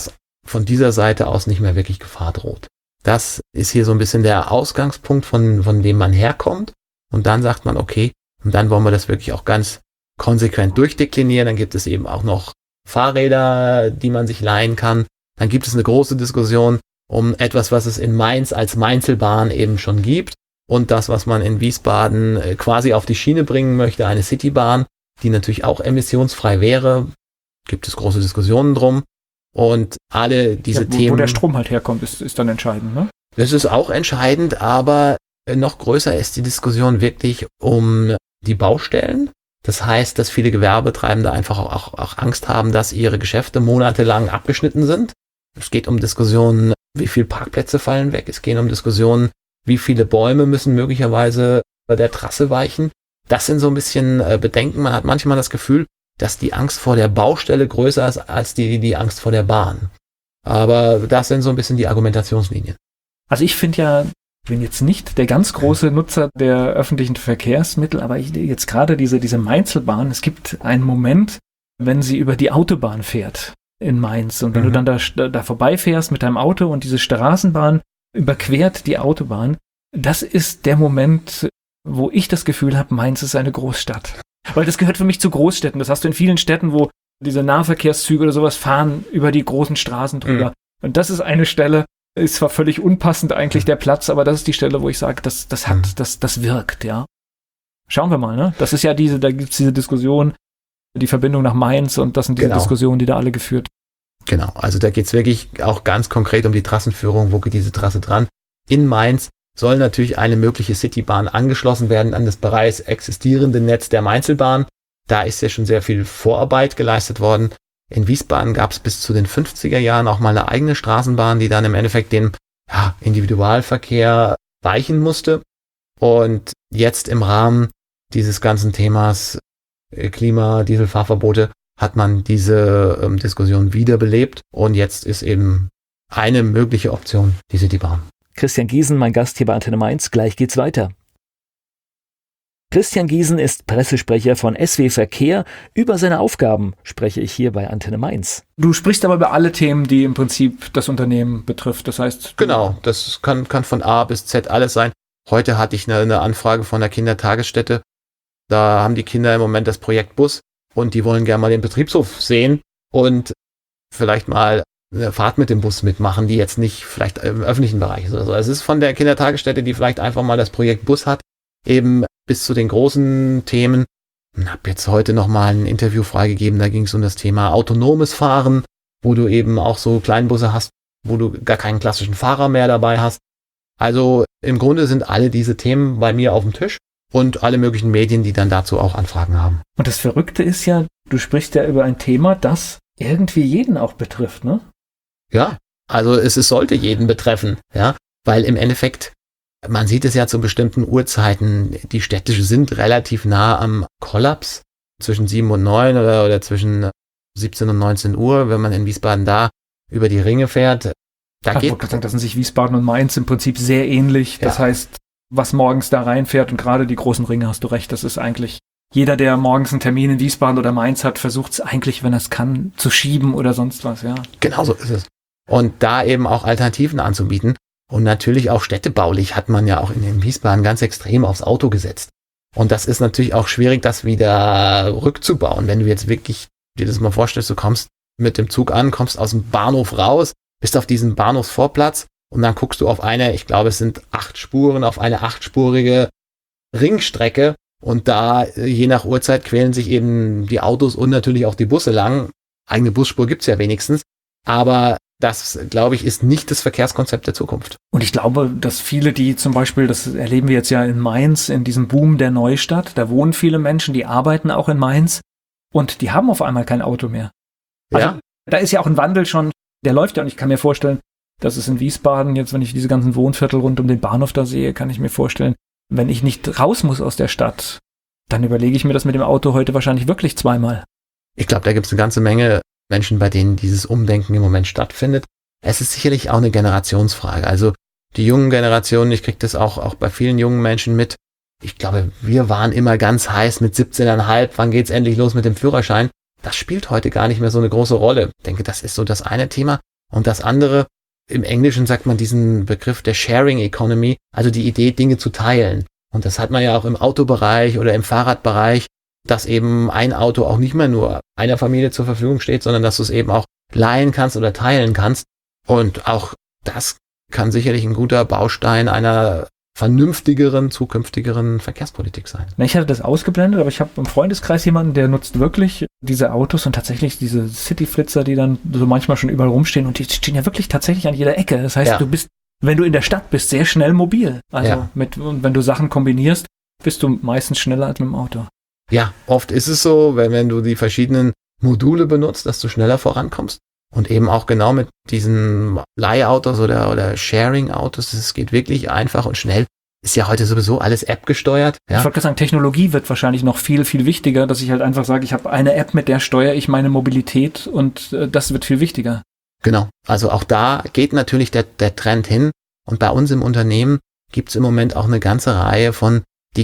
[SPEAKER 2] von dieser Seite aus nicht mehr wirklich Gefahr droht. Das ist hier so ein bisschen der Ausgangspunkt, von, von dem man herkommt. Und dann sagt man, okay, und dann wollen wir das wirklich auch ganz konsequent durchdeklinieren. Dann gibt es eben auch noch Fahrräder, die man sich leihen kann. Dann gibt es eine große Diskussion um etwas, was es in Mainz als Mainzelbahn eben schon gibt. Und das, was man in Wiesbaden quasi auf die Schiene bringen möchte, eine Citybahn, die natürlich auch emissionsfrei wäre. Gibt es große Diskussionen drum. Und alle diese
[SPEAKER 1] ja, wo,
[SPEAKER 2] Themen...
[SPEAKER 1] Wo der Strom halt herkommt, ist, ist dann entscheidend, ne?
[SPEAKER 2] Das ist auch entscheidend, aber noch größer ist die Diskussion wirklich um die Baustellen. Das heißt, dass viele Gewerbetreibende einfach auch, auch Angst haben, dass ihre Geschäfte monatelang abgeschnitten sind. Es geht um Diskussionen, wie viele Parkplätze fallen weg. Es geht um Diskussionen, wie viele Bäume müssen möglicherweise bei der Trasse weichen. Das sind so ein bisschen Bedenken. Man hat manchmal das Gefühl, dass die Angst vor der Baustelle größer ist als die, die Angst vor der Bahn. Aber das sind so ein bisschen die Argumentationslinien.
[SPEAKER 1] Also ich finde ja, ich bin jetzt nicht der ganz große Nutzer der öffentlichen Verkehrsmittel, aber ich, jetzt gerade diese, diese Mainzelbahn, es gibt einen Moment, wenn sie über die Autobahn fährt in Mainz und wenn mhm. du dann da, da vorbeifährst mit deinem Auto und diese Straßenbahn überquert die Autobahn, das ist der Moment, wo ich das Gefühl habe, Mainz ist eine Großstadt. Weil das gehört für mich zu Großstädten. Das hast du in vielen Städten, wo diese Nahverkehrszüge oder sowas fahren über die großen Straßen drüber. Mhm. Und das ist eine Stelle, ist zwar völlig unpassend eigentlich der Platz, aber das ist die Stelle, wo ich sage, das, das hat, mhm. das, das wirkt, ja. Schauen wir mal, ne? Das ist ja diese, da gibt's diese Diskussion, die Verbindung nach Mainz und das sind diese genau. Diskussionen, die da alle geführt.
[SPEAKER 2] Genau, also da geht's wirklich auch ganz konkret um die Trassenführung, wo geht diese Trasse dran. In Mainz soll natürlich eine mögliche Citybahn angeschlossen werden an das bereits existierende Netz der Mainzelbahn. Da ist ja schon sehr viel Vorarbeit geleistet worden. In Wiesbaden gab es bis zu den fünfziger Jahren auch mal eine eigene Straßenbahn, die dann im Endeffekt den ja, Individualverkehr weichen musste. Und jetzt im Rahmen dieses ganzen Themas Klima, Dieselfahrverbote hat man diese ähm, Diskussion wiederbelebt. Und jetzt ist eben eine mögliche Option die Citybahn.
[SPEAKER 3] Christian Giesen, mein Gast hier bei Antenne Mainz. Gleich geht's weiter. Christian Giesen ist Pressesprecher von S W Verkehr. Über seine Aufgaben spreche ich hier bei Antenne Mainz.
[SPEAKER 1] Du sprichst aber über alle Themen, die im Prinzip das Unternehmen betrifft. Das heißt...
[SPEAKER 2] Genau, das kann, kann von A bis Z alles sein. Heute hatte ich eine, eine Anfrage von der Kindertagesstätte. Da haben die Kinder im Moment das Projekt Bus und die wollen gerne mal den Betriebshof sehen und vielleicht mal eine Fahrt mit dem Bus mitmachen, die jetzt nicht vielleicht im öffentlichen Bereich ist oder so. Es ist von der Kindertagesstätte, die vielleicht einfach mal das Projekt Bus hat, eben bis zu den großen Themen. Ich habe jetzt heute nochmal ein Interview freigegeben, da ging es um das Thema autonomes Fahren, wo du eben auch so Kleinbusse hast, wo du gar keinen klassischen Fahrer mehr dabei hast. Also im Grunde sind alle diese Themen bei mir auf dem Tisch und alle möglichen Medien, die dann dazu auch Anfragen haben.
[SPEAKER 1] Und das Verrückte ist ja, du sprichst ja über ein Thema, das irgendwie jeden auch betrifft, ne?
[SPEAKER 2] Ja, also es, es sollte jeden betreffen, ja, weil im Endeffekt, man sieht es ja zu bestimmten Uhrzeiten, die Städte sind relativ nah am Kollaps, zwischen sieben und neun oder, oder zwischen siebzehn und neunzehn Uhr, wenn man in Wiesbaden da über die Ringe fährt. Da
[SPEAKER 1] Ach,
[SPEAKER 2] geht,
[SPEAKER 1] ich sagen, da sind sich Wiesbaden und Mainz im Prinzip sehr ähnlich. Das ja. heißt, was morgens da reinfährt und gerade die großen Ringe, hast du recht, das ist eigentlich, jeder, der morgens einen Termin in Wiesbaden oder Mainz hat, versucht es eigentlich, wenn er es kann, zu schieben oder sonst was, ja.
[SPEAKER 2] Genau so ist es. Und da eben auch Alternativen anzubieten. Und natürlich auch städtebaulich hat man ja auch in den Wiesbaden ganz extrem aufs Auto gesetzt. Und das ist natürlich auch schwierig, das wieder rückzubauen. Wenn du jetzt wirklich dir das mal vorstellst, du kommst mit dem Zug an, kommst aus dem Bahnhof raus, bist auf diesem Bahnhofsvorplatz und dann guckst du auf eine, ich glaube es sind acht Spuren, auf eine achtspurige Ringstrecke und da je nach Uhrzeit quälen sich eben die Autos und natürlich auch die Busse lang. Eigene Busspur gibt's ja wenigstens, aber das, glaube ich, ist nicht das Verkehrskonzept der Zukunft.
[SPEAKER 1] Und ich glaube, dass viele, die zum Beispiel, das erleben wir jetzt ja in Mainz, in diesem Boom der Neustadt, da wohnen viele Menschen, die arbeiten auch in Mainz und die haben auf einmal kein Auto mehr. Also, ja. Da ist ja auch ein Wandel schon, der läuft ja und ich kann mir vorstellen, dass es in Wiesbaden, jetzt wenn ich diese ganzen Wohnviertel rund um den Bahnhof da sehe, kann ich mir vorstellen, wenn ich nicht raus muss aus der Stadt, dann überlege ich mir das mit dem Auto heute wahrscheinlich wirklich zweimal.
[SPEAKER 2] Ich glaube, da gibt es eine ganze Menge Menschen, bei denen dieses Umdenken im Moment stattfindet. Es ist sicherlich auch eine Generationsfrage. Also die jungen Generationen, ich kriege das auch, auch bei vielen jungen Menschen mit. Ich glaube, wir waren immer ganz heiß mit siebzehn Komma fünf, wann geht's endlich los mit dem Führerschein? Das spielt heute gar nicht mehr so eine große Rolle. Ich denke, das ist so das eine Thema. Und das andere, im Englischen sagt man diesen Begriff der Sharing Economy, also die Idee, Dinge zu teilen. Und das hat man ja auch im Autobereich oder im Fahrradbereich, dass eben ein Auto auch nicht mehr nur einer Familie zur Verfügung steht, sondern dass du es eben auch leihen kannst oder teilen kannst. Und auch das kann sicherlich ein guter Baustein einer vernünftigeren, zukünftigeren Verkehrspolitik sein.
[SPEAKER 1] Ich hatte das ausgeblendet, aber ich habe im Freundeskreis jemanden, der nutzt wirklich diese Autos und tatsächlich diese Cityflitzer, die dann so manchmal schon überall rumstehen und die stehen ja wirklich tatsächlich an jeder Ecke. Das heißt, ja. du bist, wenn du in der Stadt bist, sehr schnell mobil. Also ja. mit, und wenn du Sachen kombinierst, bist du meistens schneller als mit dem Auto.
[SPEAKER 2] Ja, oft ist es so, wenn, wenn du die verschiedenen Module benutzt, dass du schneller vorankommst. Und eben auch genau mit diesen Leihautos oder, oder Sharing-Autos, es geht wirklich einfach und schnell. Ist ja heute sowieso alles App gesteuert. Ja?
[SPEAKER 1] Ich wollte gerade sagen, Technologie wird wahrscheinlich noch viel, viel wichtiger, dass ich halt einfach sage, ich habe eine App, mit der steuere ich meine Mobilität und äh, das wird viel wichtiger.
[SPEAKER 2] Genau, also auch da geht natürlich der, der Trend hin. Und bei uns im Unternehmen gibt es im Moment auch eine ganze Reihe von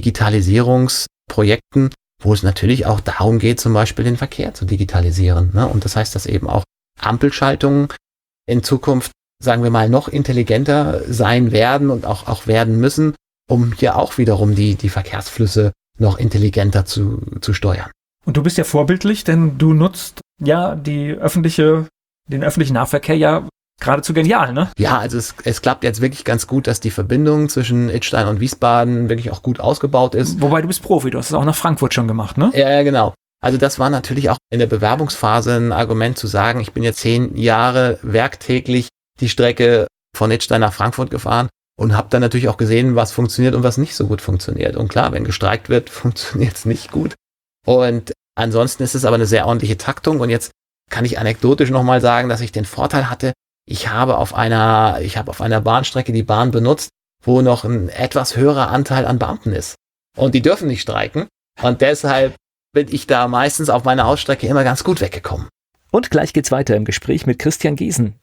[SPEAKER 2] Digitalisierungsprojekten, wo es natürlich auch darum geht, zum Beispiel den Verkehr zu digitalisieren. Ne? Und das heißt, dass eben auch Ampelschaltungen in Zukunft, sagen wir mal, noch intelligenter sein werden und auch, auch werden müssen, um hier auch wiederum die, die Verkehrsflüsse noch intelligenter zu, zu steuern.
[SPEAKER 1] Und du bist ja vorbildlich, denn du nutzt ja die öffentliche, den öffentlichen Nahverkehr ja geradezu genial, ne?
[SPEAKER 2] Ja, also es, es klappt jetzt wirklich ganz gut, dass die Verbindung zwischen Idstein und Wiesbaden wirklich auch gut ausgebaut ist.
[SPEAKER 1] Wobei du bist Profi, du hast es auch nach Frankfurt schon gemacht, ne?
[SPEAKER 2] Ja, ja, genau. Also das war natürlich auch in der Bewerbungsphase ein Argument zu sagen, ich bin jetzt zehn Jahre werktäglich die Strecke von Idstein nach Frankfurt gefahren und habe dann natürlich auch gesehen, was funktioniert und was nicht so gut funktioniert. Und klar, wenn gestreikt wird, funktioniert es nicht gut. Und ansonsten ist es aber eine sehr ordentliche Taktung. Und jetzt kann ich anekdotisch nochmal sagen, dass ich den Vorteil hatte, ich habe auf einer, ich habe auf einer Bahnstrecke die Bahn benutzt, wo noch ein etwas höherer Anteil an Beamten ist. Und die dürfen nicht streiken. Und deshalb bin ich da meistens auf meiner Ausstrecke immer ganz gut weggekommen.
[SPEAKER 3] Und gleich geht's weiter im Gespräch mit Christian Giesen.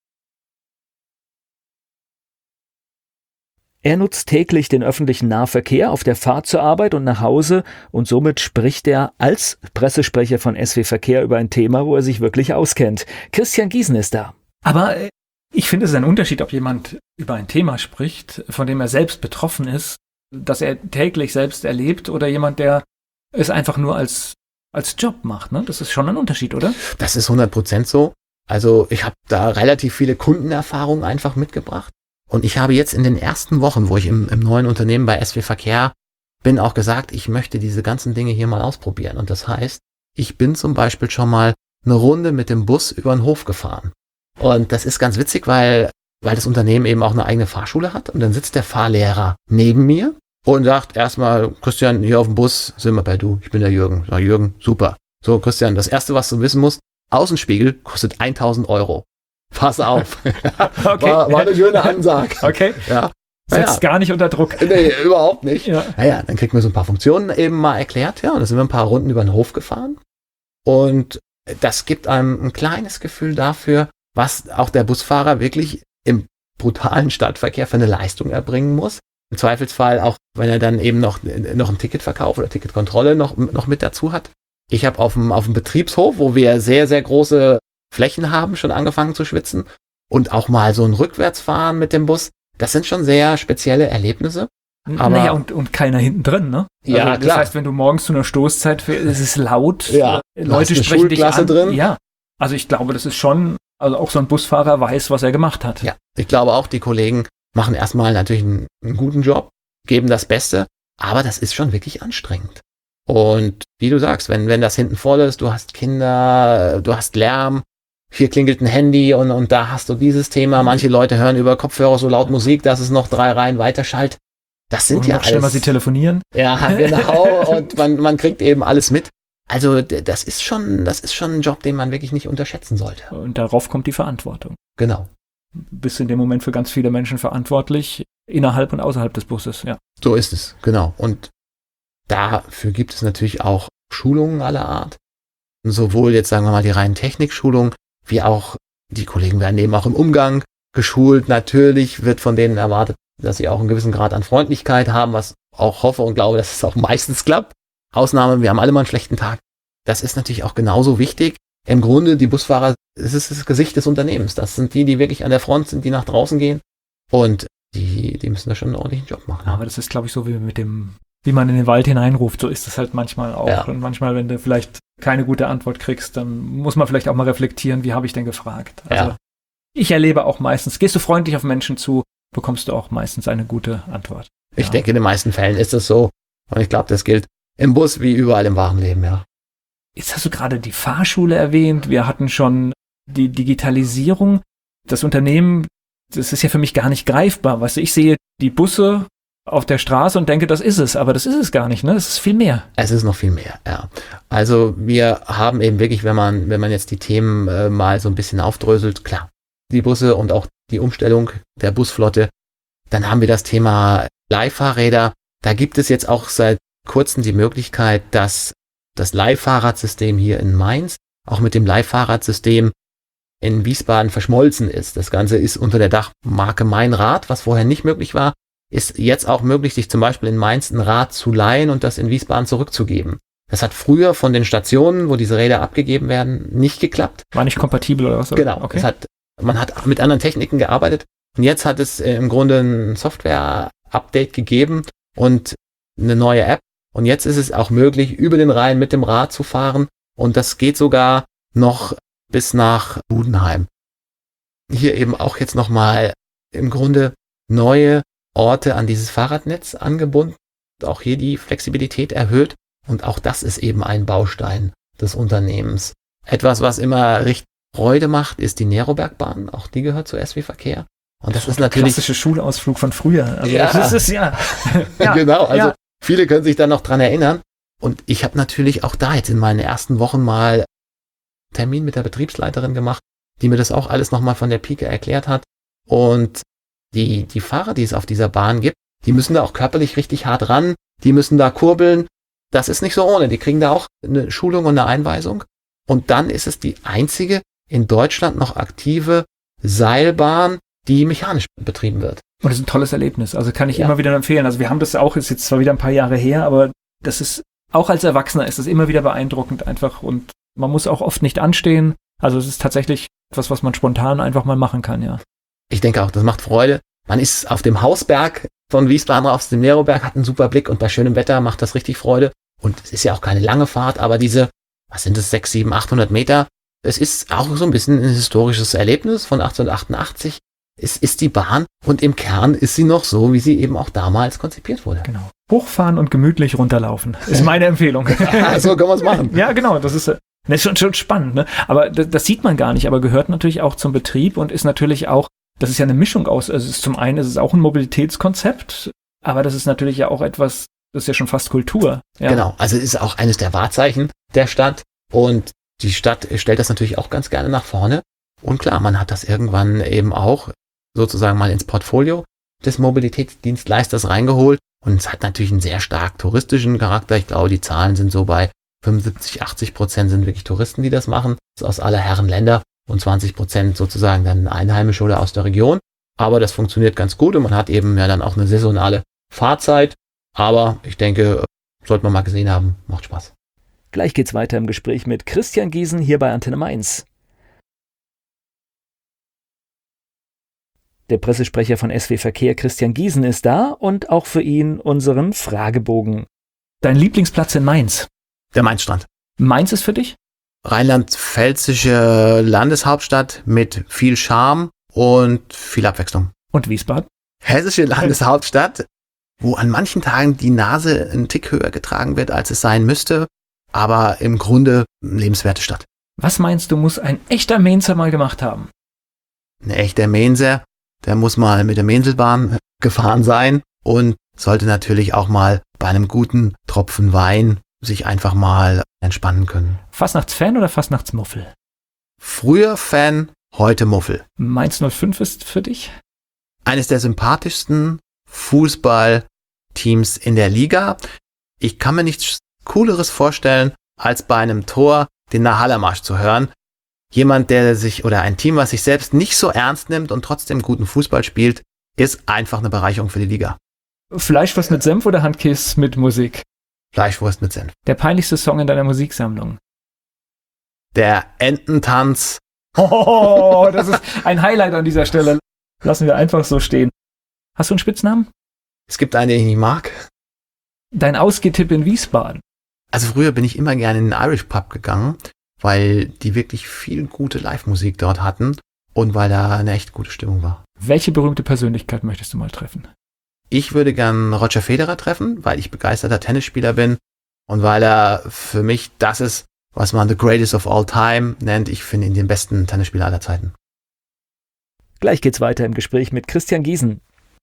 [SPEAKER 3] Er nutzt täglich den öffentlichen Nahverkehr auf der Fahrt zur Arbeit und nach Hause und somit spricht er als Pressesprecher von S W Verkehr über ein Thema, wo er sich wirklich auskennt. Christian Giesen ist da.
[SPEAKER 1] Aber ich finde, es ist ein Unterschied, ob jemand über ein Thema spricht, von dem er selbst betroffen ist, das er täglich selbst erlebt, oder jemand, der es einfach nur als, als Job macht. Ne? Das ist schon ein Unterschied, oder?
[SPEAKER 2] Das ist hundert Prozent so. Also ich habe da relativ viele Kundenerfahrungen einfach mitgebracht. Und ich habe jetzt in den ersten Wochen, wo ich im, im neuen Unternehmen bei S W Verkehr bin, auch gesagt, ich möchte diese ganzen Dinge hier mal ausprobieren. Und das heißt, ich bin zum Beispiel schon mal eine Runde mit dem Bus über den Hof gefahren. Und das ist ganz witzig, weil, weil das Unternehmen eben auch eine eigene Fahrschule hat. Und dann sitzt der Fahrlehrer neben mir und sagt erstmal, Christian, hier auf dem Bus sind wir bei du, ich bin der Jürgen. Ja, Jürgen, super. So, Christian, das Erste, was du wissen musst, Außenspiegel kostet tausend Euro. Pass auf.
[SPEAKER 1] Okay.
[SPEAKER 2] War, war eine schöne Ansage.
[SPEAKER 1] Okay.
[SPEAKER 2] Ja.
[SPEAKER 1] Setzt
[SPEAKER 2] ja.
[SPEAKER 1] gar nicht unter Druck.
[SPEAKER 2] Nee, überhaupt nicht.
[SPEAKER 1] Ja.
[SPEAKER 2] Naja, dann kriegt man so ein paar Funktionen eben mal erklärt. Ja, und dann sind wir ein paar Runden über den Hof gefahren. Und das gibt einem ein kleines Gefühl dafür, was auch der Busfahrer wirklich im brutalen Stadtverkehr für eine Leistung erbringen muss. Im Zweifelsfall auch, wenn er dann eben noch, noch ein Ticketverkauf oder Ticketkontrolle noch, noch mit dazu hat. Ich habe auf dem, auf dem Betriebshof, wo wir sehr, sehr große Flächen haben, schon angefangen zu schwitzen. Und auch mal so ein Rückwärtsfahren mit dem Bus. Das sind schon sehr spezielle Erlebnisse. Aber
[SPEAKER 1] naja, und, und keiner hinten drin, ne?
[SPEAKER 2] Ja,
[SPEAKER 1] also, das
[SPEAKER 2] klar.
[SPEAKER 1] heißt, wenn du morgens zu einer Stoßzeit fährst, es ist laut,
[SPEAKER 2] ja,
[SPEAKER 1] Leute
[SPEAKER 2] eine
[SPEAKER 1] sprechen dich
[SPEAKER 2] Schulklasse
[SPEAKER 1] an.
[SPEAKER 2] Drin.
[SPEAKER 1] Ja, also ich glaube, das ist schon, also auch so ein Busfahrer weiß, was er gemacht hat.
[SPEAKER 2] Ja, ich glaube auch, die Kollegen machen erstmal natürlich einen, einen guten Job, geben das Beste, aber das ist schon wirklich anstrengend. Und wie du sagst, wenn, wenn das hinten voll ist, du hast Kinder, du hast Lärm, hier klingelt ein Handy und, und da hast du dieses Thema. Manche Leute hören über Kopfhörer so laut Musik, dass es noch drei Reihen weiterschallt. Das sind
[SPEAKER 1] und
[SPEAKER 2] ja
[SPEAKER 1] noch schlimmer,
[SPEAKER 2] alles.
[SPEAKER 1] sie telefonieren.
[SPEAKER 2] Ja, genau. Und man, man kriegt eben alles mit. Also das ist schon, das ist schon ein Job, den man wirklich nicht unterschätzen sollte.
[SPEAKER 1] Und darauf kommt die Verantwortung.
[SPEAKER 2] Genau.
[SPEAKER 1] Du bist in dem Moment für ganz viele Menschen verantwortlich, innerhalb und außerhalb des Busses, ja.
[SPEAKER 2] So ist es, genau. Und dafür gibt es natürlich auch Schulungen aller Art. Sowohl jetzt, sagen wir mal, die reinen Technikschulungen, wie auch die Kollegen werden eben auch im Umgang geschult. Natürlich wird von denen erwartet, dass sie auch einen gewissen Grad an Freundlichkeit haben, was auch hoffe und glaube, dass es auch meistens klappt. Ausnahmen, wir haben alle mal einen schlechten Tag. Das ist natürlich auch genauso wichtig. im Grunde die Busfahrer, es ist das Gesicht des Unternehmens. Das sind die, die wirklich an der Front sind, die nach draußen gehen. Und die, die müssen da schon einen ordentlichen Job machen.
[SPEAKER 1] Aber das ist, glaube ich, so wie mit dem, wie man in den Wald hineinruft. So ist es halt manchmal auch.
[SPEAKER 2] Ja.
[SPEAKER 1] Und manchmal, wenn du vielleicht keine gute Antwort kriegst, dann muss man vielleicht auch mal reflektieren, wie habe ich denn gefragt? Also
[SPEAKER 2] Ja.
[SPEAKER 1] ich erlebe auch meistens, gehst du freundlich auf Menschen zu, bekommst du auch meistens eine gute Antwort.
[SPEAKER 2] Ich
[SPEAKER 1] Ja.
[SPEAKER 2] denke, in den meisten Fällen ist es so. Und ich glaube, das gilt im Bus wie überall im wahren Leben, ja.
[SPEAKER 1] Jetzt hast du gerade die Fahrschule erwähnt. Wir hatten schon die Digitalisierung. Das Unternehmen, das ist ja für mich gar nicht greifbar. Weißt du, ich sehe die Busse auf der Straße und denke, das ist es. Aber das ist es gar nicht, ne? Das ist viel mehr.
[SPEAKER 2] Es ist noch viel mehr, ja. Also wir haben eben wirklich, wenn man, wenn man jetzt die Themen äh, mal so ein bisschen aufdröselt, klar, die Busse und auch die Umstellung der Busflotte, dann haben wir das Thema Leihfahrräder. Da gibt es jetzt auch seit kurzem die Möglichkeit, dass das Leihfahrradsystem hier in Mainz auch mit dem Leihfahrradsystem in Wiesbaden verschmolzen ist. Das Ganze ist unter der Dachmarke Meinrad, was vorher nicht möglich war, ist jetzt auch möglich, sich zum Beispiel in Mainz ein Rad zu leihen und das in Wiesbaden zurückzugeben. Das hat früher von den Stationen, wo diese Räder abgegeben werden, nicht geklappt.
[SPEAKER 1] War nicht kompatibel oder was?
[SPEAKER 2] Genau.
[SPEAKER 1] Okay.
[SPEAKER 2] Es hat, man hat mit anderen Techniken gearbeitet und jetzt hat es im Grunde ein Software-Update gegeben und eine neue App. Und jetzt ist es auch möglich, über den Rhein mit dem Rad zu fahren. Und das geht sogar noch bis nach Budenheim. Hier eben auch jetzt nochmal im Grunde neue Orte an dieses Fahrradnetz angebunden. Auch hier die Flexibilität erhöht. Und auch das ist eben ein Baustein des Unternehmens. Etwas, was immer richtig Freude macht, ist die Nerobergbahn. Auch die gehört zu S W Verkehr. Und das ist natürlich...
[SPEAKER 1] Klassische Schulausflug von früher. Also
[SPEAKER 2] Ja.
[SPEAKER 1] das ist ja... ja.
[SPEAKER 2] Genau, also
[SPEAKER 1] Ja.
[SPEAKER 2] viele können sich da noch dran erinnern. Und ich habe natürlich auch da jetzt in meinen ersten Wochen mal Termin mit der Betriebsleiterin gemacht, die mir das auch alles nochmal von der Pike erklärt hat. Und die, die Fahrer, die es auf dieser Bahn gibt, die müssen da auch körperlich richtig hart ran. Die müssen da kurbeln. Das ist nicht so ohne. Die kriegen da auch eine Schulung und eine Einweisung. Und dann ist es die einzige in Deutschland noch aktive Seilbahn, die mechanisch betrieben wird.
[SPEAKER 1] Und das ist ein tolles Erlebnis. Also kann ich
[SPEAKER 2] Ja.
[SPEAKER 1] immer wieder empfehlen. Also wir haben das auch, ist jetzt zwar wieder ein paar Jahre her, aber das ist, auch als Erwachsener ist das immer wieder beeindruckend einfach und man muss auch oft nicht anstehen. Also es ist tatsächlich etwas, was man spontan einfach mal machen kann, ja.
[SPEAKER 2] Ich denke auch, das macht Freude. Man ist auf dem Hausberg von Wiesbaden auf dem Neroberg, hat einen super Blick und bei schönem Wetter macht das richtig Freude. Und es ist ja auch keine lange Fahrt, aber diese, was sind es, sechs, sieben, achthundert Meter, es ist auch so ein bisschen ein historisches Erlebnis von achtzehnhundertachtundachtzig. Es ist die Bahn und im Kern ist sie noch so, wie sie eben auch damals konzipiert wurde.
[SPEAKER 1] Genau. Hochfahren und gemütlich runterlaufen ist meine Empfehlung.
[SPEAKER 2] Ja, so kann man es machen.
[SPEAKER 1] Ja, genau. Das ist, das ist schon, schon spannend, ne? Aber das, das sieht man gar nicht, aber gehört natürlich auch zum Betrieb und ist natürlich auch, das ist ja eine Mischung aus, also es ist zum einen ist es auch ein Mobilitätskonzept, aber das ist natürlich ja auch etwas, das ist ja schon fast Kultur. Ja.
[SPEAKER 2] Genau, also es ist auch eines der Wahrzeichen der Stadt und die Stadt stellt das natürlich auch ganz gerne nach vorne. Und klar, man hat das irgendwann eben auch sozusagen mal ins Portfolio des Mobilitätsdienstleisters reingeholt und es hat natürlich einen sehr stark touristischen Charakter. Ich glaube, die Zahlen sind so bei fünfundsiebzig, achtzig Prozent sind wirklich Touristen, die das machen, das ist aus aller Herren Länder und zwanzig Prozent sozusagen dann Einheimische oder aus der Region. Aber das funktioniert ganz gut und man hat eben ja dann auch eine saisonale Fahrzeit. Aber ich denke, sollte man mal gesehen haben, macht Spaß.
[SPEAKER 3] Gleich geht's weiter im Gespräch mit Christian Giesen hier bei Antenne Mainz. Der Pressesprecher von S W Verkehr Christian Giesen ist da und auch für ihn unseren Fragebogen.
[SPEAKER 1] Dein Lieblingsplatz in Mainz?
[SPEAKER 2] Der Mainzstrand.
[SPEAKER 1] Mainz ist für dich?
[SPEAKER 2] Rheinland-Pfälzische Landeshauptstadt mit viel Charme und viel Abwechslung.
[SPEAKER 1] Und Wiesbaden?
[SPEAKER 2] Hessische Landeshauptstadt, wo an manchen Tagen die Nase einen Tick höher getragen wird, als es sein müsste, aber im Grunde eine lebenswerte Stadt.
[SPEAKER 1] Was meinst du, muss ein echter Mainzer mal gemacht haben?
[SPEAKER 2] Ein echter Mainzer, der muss mal mit der Mainzelbahn gefahren sein und sollte natürlich auch mal bei einem guten Tropfen Wein sich einfach mal entspannen können.
[SPEAKER 1] Fastnachtsfan oder Fastnachtsmuffel?
[SPEAKER 2] Früher Fan, heute Muffel.
[SPEAKER 1] Mainz null fünf ist für dich?
[SPEAKER 2] Eines der sympathischsten Fußballteams in der Liga. Ich kann mir nichts Cooleres vorstellen, als bei einem Tor den Nahalamasch zu hören. Jemand, der sich, oder ein Team, was sich selbst nicht so ernst nimmt und trotzdem guten Fußball spielt, ist einfach eine Bereicherung für die Liga.
[SPEAKER 1] Fleischwurst mit Senf oder Handkiss mit Musik?
[SPEAKER 2] Fleischwurst mit Senf.
[SPEAKER 1] Der peinlichste Song in deiner Musiksammlung?
[SPEAKER 2] der Ententanz.
[SPEAKER 1] Oh, das ist ein Highlight an dieser Stelle. Lassen wir einfach so stehen. Hast du einen Spitznamen?
[SPEAKER 2] Es gibt einen, den ich nicht mag.
[SPEAKER 1] Dein Ausgehtipp in Wiesbaden?
[SPEAKER 2] Also früher bin ich immer gerne in den Irish Pub gegangen, weil die wirklich viel gute Live-Musik dort hatten und weil da eine echt gute Stimmung war.
[SPEAKER 1] Welche berühmte Persönlichkeit möchtest du mal treffen?
[SPEAKER 2] Ich würde gern Roger Federer treffen, weil ich begeisterter Tennisspieler bin und weil er für mich das ist, was man the greatest of all time nennt. Ich finde ihn den besten Tennisspieler aller Zeiten.
[SPEAKER 3] Gleich geht's weiter im Gespräch mit Christian Giesen.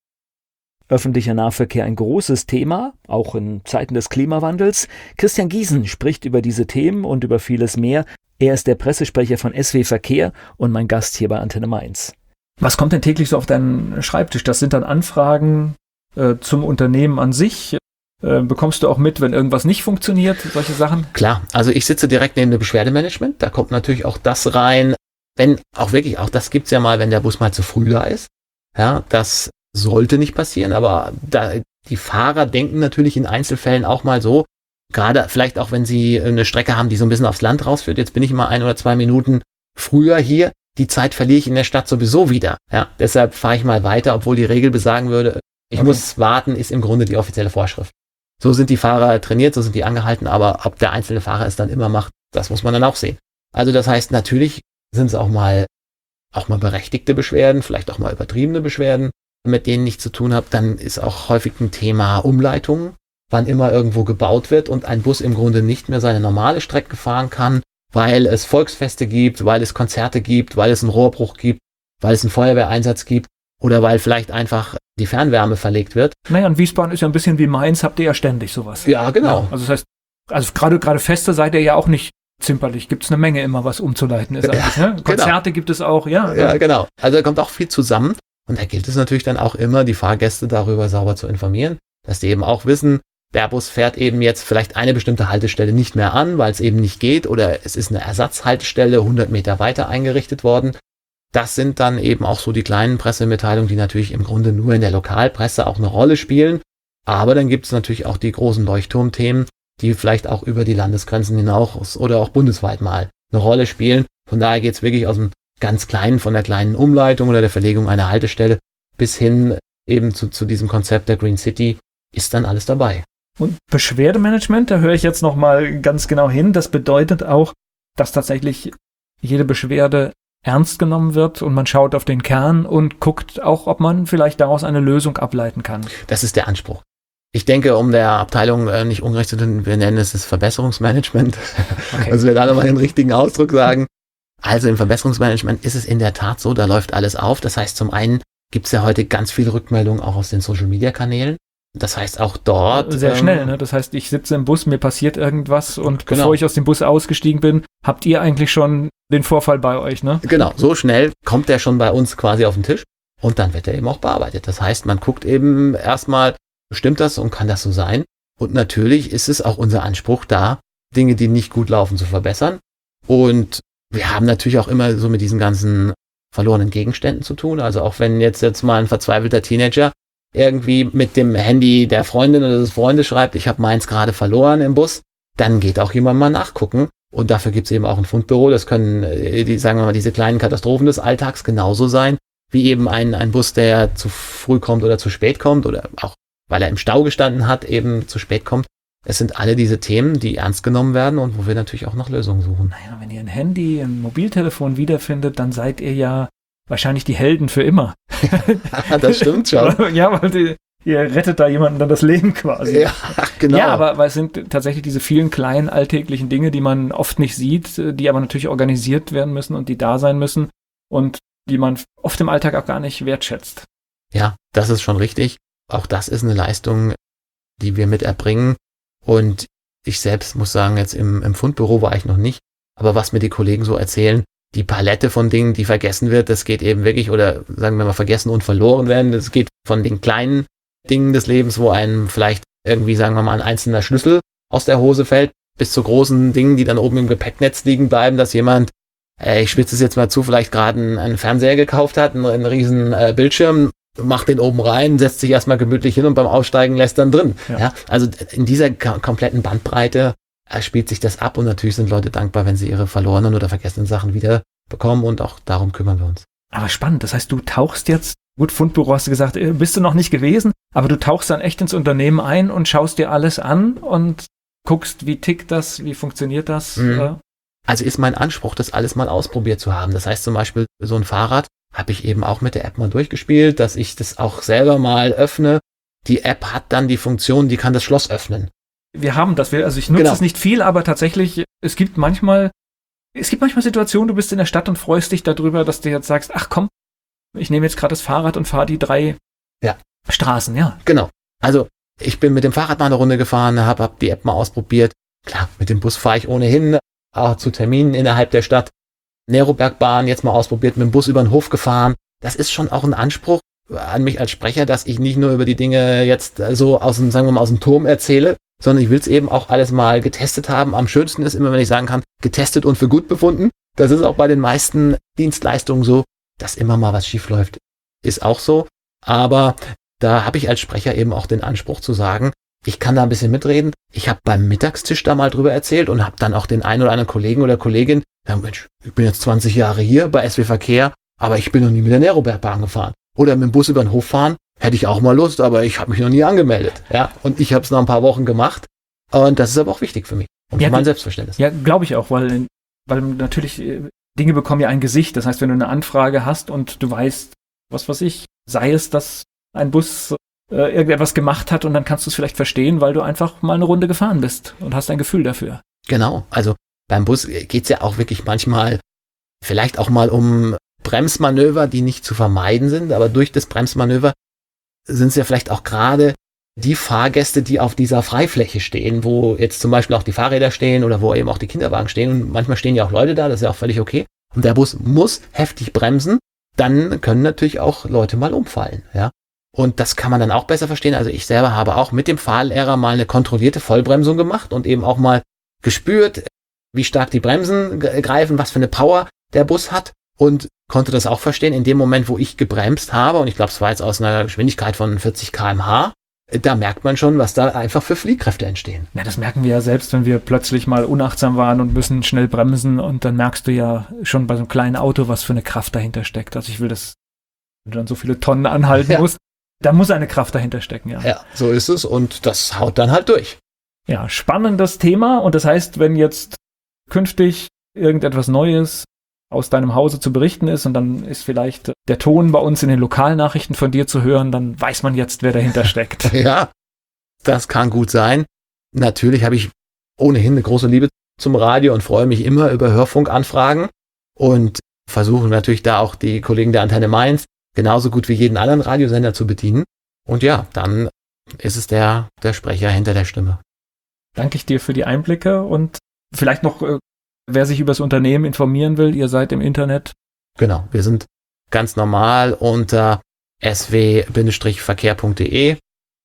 [SPEAKER 3] Öffentlicher Nahverkehr ein großes Thema, auch in Zeiten des Klimawandels. Christian Giesen spricht über diese Themen und über vieles mehr. Er ist der Pressesprecher von S W Verkehr und mein Gast hier bei Antenne Mainz. Was kommt denn täglich so auf deinen Schreibtisch? Das sind dann Anfragen äh, zum Unternehmen an sich. Äh, bekommst du auch mit, wenn irgendwas nicht funktioniert, solche Sachen?
[SPEAKER 2] Klar, also ich sitze direkt neben dem Beschwerdemanagement. Da kommt natürlich auch das rein, wenn auch wirklich, auch das gibt's ja mal, wenn der Bus mal zu früh da ist. Ja, das sollte nicht passieren, aber da, die Fahrer denken natürlich in Einzelfällen auch mal so, gerade vielleicht auch, wenn sie eine Strecke haben, die so ein bisschen aufs Land rausführt, jetzt bin ich mal ein oder zwei Minuten früher hier, die Zeit verliere ich in der Stadt sowieso wieder. Ja, deshalb fahre ich mal weiter, obwohl die Regel besagen würde, ich okay. muss warten, ist im Grunde die offizielle Vorschrift. So sind die Fahrer trainiert, so sind die angehalten, aber ob der einzelne Fahrer es dann immer macht, das muss man dann auch sehen. Also das heißt, natürlich sind es auch mal, auch mal berechtigte Beschwerden, vielleicht auch mal übertriebene Beschwerden, mit denen ich zu tun habe. Dann ist auch häufig ein Thema Umleitungen, wann immer irgendwo gebaut wird und ein Bus im Grunde nicht mehr seine normale Strecke fahren kann, weil es Volksfeste gibt, weil es Konzerte gibt, weil es einen Rohrbruch gibt, weil es einen Feuerwehreinsatz gibt oder weil vielleicht einfach die Fernwärme verlegt wird.
[SPEAKER 1] Naja, und Wiesbaden ist ja ein bisschen wie Mainz, habt ihr ja ständig sowas.
[SPEAKER 2] Ja, genau.
[SPEAKER 1] Ja, also das heißt, also gerade gerade Feste seid ihr ja auch nicht zimperlich. Gibt es eine Menge immer, was umzuleiten ist eigentlich.
[SPEAKER 2] Ja,
[SPEAKER 1] ne? Konzerte
[SPEAKER 2] genau.
[SPEAKER 1] Gibt es auch, ja.
[SPEAKER 2] Ja, genau. Also da kommt auch viel zusammen. Und da gilt es natürlich dann auch immer, die Fahrgäste darüber sauber zu informieren, dass die eben auch wissen, der Bus fährt eben jetzt vielleicht eine bestimmte Haltestelle nicht mehr an, weil es eben nicht geht oder es ist eine Ersatzhaltestelle hundert Meter weiter eingerichtet worden. Das sind dann eben auch so die kleinen Pressemitteilungen, die natürlich im Grunde nur in der Lokalpresse auch eine Rolle spielen. Aber dann gibt es natürlich auch die großen Leuchtturmthemen, die vielleicht auch über die Landesgrenzen hinaus oder auch bundesweit mal eine Rolle spielen. Von daher geht es wirklich aus dem ganz kleinen, von der kleinen Umleitung oder der Verlegung einer Haltestelle bis hin eben zu, zu diesem Konzept der Green City ist dann alles dabei.
[SPEAKER 1] Und Beschwerdemanagement, da höre ich jetzt nochmal ganz genau hin. Das bedeutet auch, dass tatsächlich jede Beschwerde ernst genommen wird und man schaut auf den Kern und guckt auch, ob man vielleicht daraus eine Lösung ableiten kann.
[SPEAKER 2] Das ist der Anspruch. Ich denke, um der Abteilung äh, nicht ungerecht zu tun, wir nennen es das Verbesserungsmanagement. Okay. Also wir da nochmal den richtigen Ausdruck sagen. Also im Verbesserungsmanagement ist es in der Tat so, da läuft alles auf. Das heißt, zum einen gibt es ja heute ganz viele Rückmeldungen auch aus den Social-Media-Kanälen. Das heißt auch dort...
[SPEAKER 1] Sehr
[SPEAKER 2] ähm,
[SPEAKER 1] schnell, ne? Das heißt, ich sitze im Bus, mir passiert irgendwas und
[SPEAKER 2] genau.
[SPEAKER 1] Bevor ich aus dem Bus ausgestiegen bin, habt ihr eigentlich schon den Vorfall bei euch, ne?
[SPEAKER 2] Genau, so schnell kommt der schon bei uns quasi auf den Tisch und dann wird er eben auch bearbeitet. Das heißt, man guckt eben erstmal, stimmt das und kann das so sein? Und natürlich ist es auch unser Anspruch da, Dinge, die nicht gut laufen, zu verbessern. Und wir haben natürlich auch immer so mit diesen ganzen verlorenen Gegenständen zu tun. Also auch wenn jetzt, jetzt mal ein verzweifelter Teenager irgendwie mit dem Handy der Freundin oder des Freundes schreibt, ich habe meins gerade verloren im Bus, dann geht auch jemand mal nachgucken. Und dafür gibt es eben auch ein Fundbüro. Das können, die, sagen wir mal, diese kleinen Katastrophen des Alltags genauso sein, wie eben ein, ein Bus, der zu früh kommt oder zu spät kommt oder auch, weil er im Stau gestanden hat, eben zu spät kommt. Es sind alle diese Themen, die ernst genommen werden und wo wir natürlich auch nach Lösungen suchen.
[SPEAKER 1] Naja, wenn ihr ein Handy, ein Mobiltelefon wiederfindet, dann seid ihr ja wahrscheinlich die Helden für immer.
[SPEAKER 2] Das stimmt schon.
[SPEAKER 1] Ja, weil die, ihr rettet da jemanden dann das Leben quasi.
[SPEAKER 2] Ja, genau.
[SPEAKER 1] Ja, aber weil es sind tatsächlich diese vielen kleinen alltäglichen Dinge, die man oft nicht sieht, die aber natürlich organisiert werden müssen und die da sein müssen und die man oft im Alltag auch gar nicht wertschätzt.
[SPEAKER 2] Ja, das ist schon richtig. Auch das ist eine Leistung, die wir mit erbringen. Und ich selbst muss sagen, jetzt im, im Fundbüro war ich noch nicht. Aber was mir die Kollegen so erzählen, die Palette von Dingen, die vergessen wird, das geht eben wirklich, oder sagen wir mal vergessen und verloren werden. Das geht von den kleinen Dingen des Lebens, wo einem vielleicht irgendwie, sagen wir mal, ein einzelner Schlüssel aus der Hose fällt, bis zu großen Dingen, die dann oben im Gepäcknetz liegen bleiben, dass jemand, äh, ich spitze es jetzt mal zu, vielleicht gerade einen, einen Fernseher gekauft hat, einen, einen riesen äh, Bildschirm, macht den oben rein, setzt sich erstmal gemütlich hin und beim Aussteigen lässt dann drin. Ja. Ja, also in dieser k- kompletten Bandbreite spielt sich das ab und natürlich sind Leute dankbar, wenn sie ihre verlorenen oder vergessenen Sachen wieder bekommen und auch darum kümmern wir uns.
[SPEAKER 1] Aber spannend, das heißt, du tauchst jetzt, gut, Fundbüro hast du gesagt, bist du noch nicht gewesen, aber du tauchst dann echt ins Unternehmen ein und schaust dir alles an und guckst, wie tickt das, wie funktioniert das?
[SPEAKER 2] Mhm. Also ist mein Anspruch, das alles mal ausprobiert zu haben. Das heißt zum Beispiel, so ein Fahrrad habe ich eben auch mit der App mal durchgespielt, dass ich das auch selber mal öffne. Die App hat dann die Funktion, die kann das Schloss öffnen.
[SPEAKER 1] Wir haben das, also ich nutze
[SPEAKER 2] Genau.
[SPEAKER 1] es nicht viel, aber tatsächlich, es gibt manchmal, es gibt manchmal Situationen, du bist in der Stadt und freust dich darüber, dass du jetzt sagst, ach komm, ich nehme jetzt gerade das Fahrrad und fahre die drei
[SPEAKER 2] ja.
[SPEAKER 1] Straßen, ja.
[SPEAKER 2] Genau. Also ich bin mit dem Fahrrad mal eine Runde gefahren, habe hab die App mal ausprobiert. Klar, mit dem Bus fahre ich ohnehin, auch zu Terminen innerhalb der Stadt. Nerobergbahn jetzt mal ausprobiert, mit dem Bus über den Hof gefahren. Das ist schon auch ein Anspruch an mich als Sprecher, dass ich nicht nur über die Dinge jetzt so aus dem, sagen wir mal, aus dem Turm erzähle, sondern ich will es eben auch alles mal getestet haben. Am schönsten ist immer, wenn ich sagen kann, getestet und für gut befunden. Das ist auch bei den meisten Dienstleistungen so, dass immer mal was schief läuft. Ist auch so. Aber da habe ich als Sprecher eben auch den Anspruch zu sagen, ich kann da ein bisschen mitreden. Ich habe beim Mittagstisch da mal drüber erzählt und habe dann auch den einen oder anderen Kollegen oder Kollegin, ja Mensch, ich bin jetzt zwanzig Jahre hier bei S W Verkehr, aber ich bin noch nie mit der Nerobergbahn gefahren. Oder mit dem Bus über den Hof fahren, hätte ich auch mal Lust, aber ich habe mich noch nie angemeldet. Ja, und ich habe es nach ein paar Wochen gemacht. Und das ist aber auch wichtig für mich und
[SPEAKER 1] ja,
[SPEAKER 2] für mein Selbstverständnis.
[SPEAKER 1] Ja, glaube ich auch, weil, weil natürlich Dinge bekommen ja ein Gesicht. Das heißt, wenn du eine Anfrage hast und du weißt, was weiß ich, sei es, dass ein Bus äh, irgendetwas gemacht hat und dann kannst du es vielleicht verstehen, weil du einfach mal eine Runde gefahren bist und hast ein Gefühl dafür.
[SPEAKER 2] Genau, also beim Bus geht's ja auch wirklich manchmal vielleicht auch mal um Bremsmanöver, die nicht zu vermeiden sind, aber durch das Bremsmanöver sind es ja vielleicht auch gerade die Fahrgäste, die auf dieser Freifläche stehen, wo jetzt zum Beispiel auch die Fahrräder stehen oder wo eben auch die Kinderwagen stehen und manchmal stehen ja auch Leute da, das ist ja auch völlig okay. Und der Bus muss heftig bremsen, dann können natürlich auch Leute mal umfallen, ja. Und das kann man dann auch besser verstehen. Also ich selber habe auch mit dem Fahrlehrer mal eine kontrollierte Vollbremsung gemacht und eben auch mal gespürt, wie stark die Bremsen greifen, was für eine Power der Bus hat und konnte das auch verstehen in dem Moment, wo ich gebremst habe. Und ich glaube, es war jetzt aus einer Geschwindigkeit von vierzig Kilometer pro Stunde. Da merkt man schon, was da einfach für Fliehkräfte entstehen.
[SPEAKER 1] Ja, das merken wir ja selbst, wenn wir plötzlich mal unachtsam waren und müssen schnell bremsen und dann merkst du ja schon bei so einem kleinen Auto, was für eine Kraft dahinter steckt. Also ich will das, wenn du dann so viele Tonnen anhalten
[SPEAKER 2] ja.
[SPEAKER 1] musst, da muss eine Kraft dahinter stecken, ja.
[SPEAKER 2] Ja, so ist es und das haut dann halt durch.
[SPEAKER 1] Ja, spannendes Thema und das heißt, wenn jetzt künftig irgendetwas Neues aus deinem Hause zu berichten ist und dann ist vielleicht der Ton bei uns in den Lokalnachrichten von dir zu hören, dann weiß man jetzt, wer dahinter steckt.
[SPEAKER 2] Ja, das kann gut sein. Natürlich habe ich ohnehin eine große Liebe zum Radio und freue mich immer über Hörfunkanfragen und versuche natürlich da auch die Kollegen der Antenne Mainz genauso gut wie jeden anderen Radiosender zu bedienen. Und ja, dann ist es der, der Sprecher hinter der Stimme.
[SPEAKER 1] Danke ich dir für die Einblicke und vielleicht noch, wer sich über das Unternehmen informieren will, ihr seid im Internet.
[SPEAKER 2] Genau, wir sind ganz normal unter s w Verkehr punkt d e.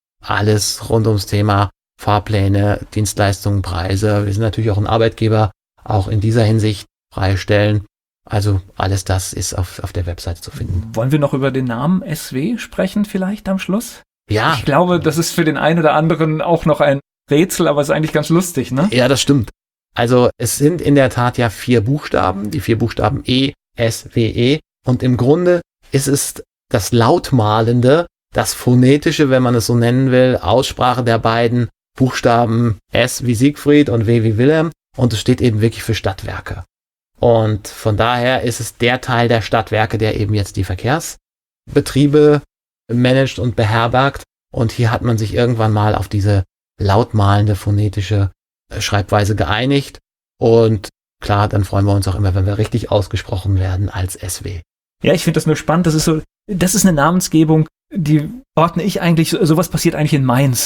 [SPEAKER 2] Alles rund ums Thema Fahrpläne, Dienstleistungen, Preise. Wir sind natürlich auch ein Arbeitgeber, auch in dieser Hinsicht freie Stellen. Also alles das ist auf, auf der Webseite zu finden.
[SPEAKER 1] Wollen wir noch über den Namen S W sprechen vielleicht am Schluss?
[SPEAKER 2] Ja.
[SPEAKER 1] Ich glaube, das ist für den einen oder anderen auch noch ein Rätsel, aber es ist eigentlich ganz lustig, ne?
[SPEAKER 2] Ja, das stimmt. Also es sind in der Tat ja vier Buchstaben, die vier Buchstaben E, S, W, E. Und im Grunde ist es das Lautmalende, das phonetische, wenn man es so nennen will, Aussprache der beiden Buchstaben S wie Siegfried und W wie Wilhelm. Und es steht eben wirklich für Stadtwerke. Und von daher ist es der Teil der Stadtwerke, der eben jetzt die Verkehrsbetriebe managt und beherbergt. Und hier hat man sich irgendwann mal auf diese lautmalende phonetische Schreibweise geeinigt. Und klar, dann freuen wir uns auch immer, wenn wir richtig ausgesprochen werden als S W.
[SPEAKER 1] Ja, ich finde das nur spannend. Das ist so, das ist eine Namensgebung, die ordne ich eigentlich, sowas passiert eigentlich in Mainz.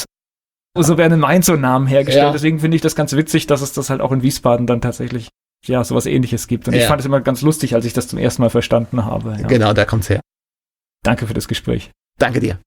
[SPEAKER 1] So werden in Mainz so Namen hergestellt. Ja. Deswegen finde ich das ganz witzig, dass es das halt auch in Wiesbaden dann tatsächlich, ja, sowas Ähnliches gibt. Und ja. Ich fand es immer ganz lustig, als ich das zum ersten Mal verstanden habe. Ja.
[SPEAKER 2] Genau, da kommt's her.
[SPEAKER 1] Danke für das Gespräch.
[SPEAKER 2] Danke dir.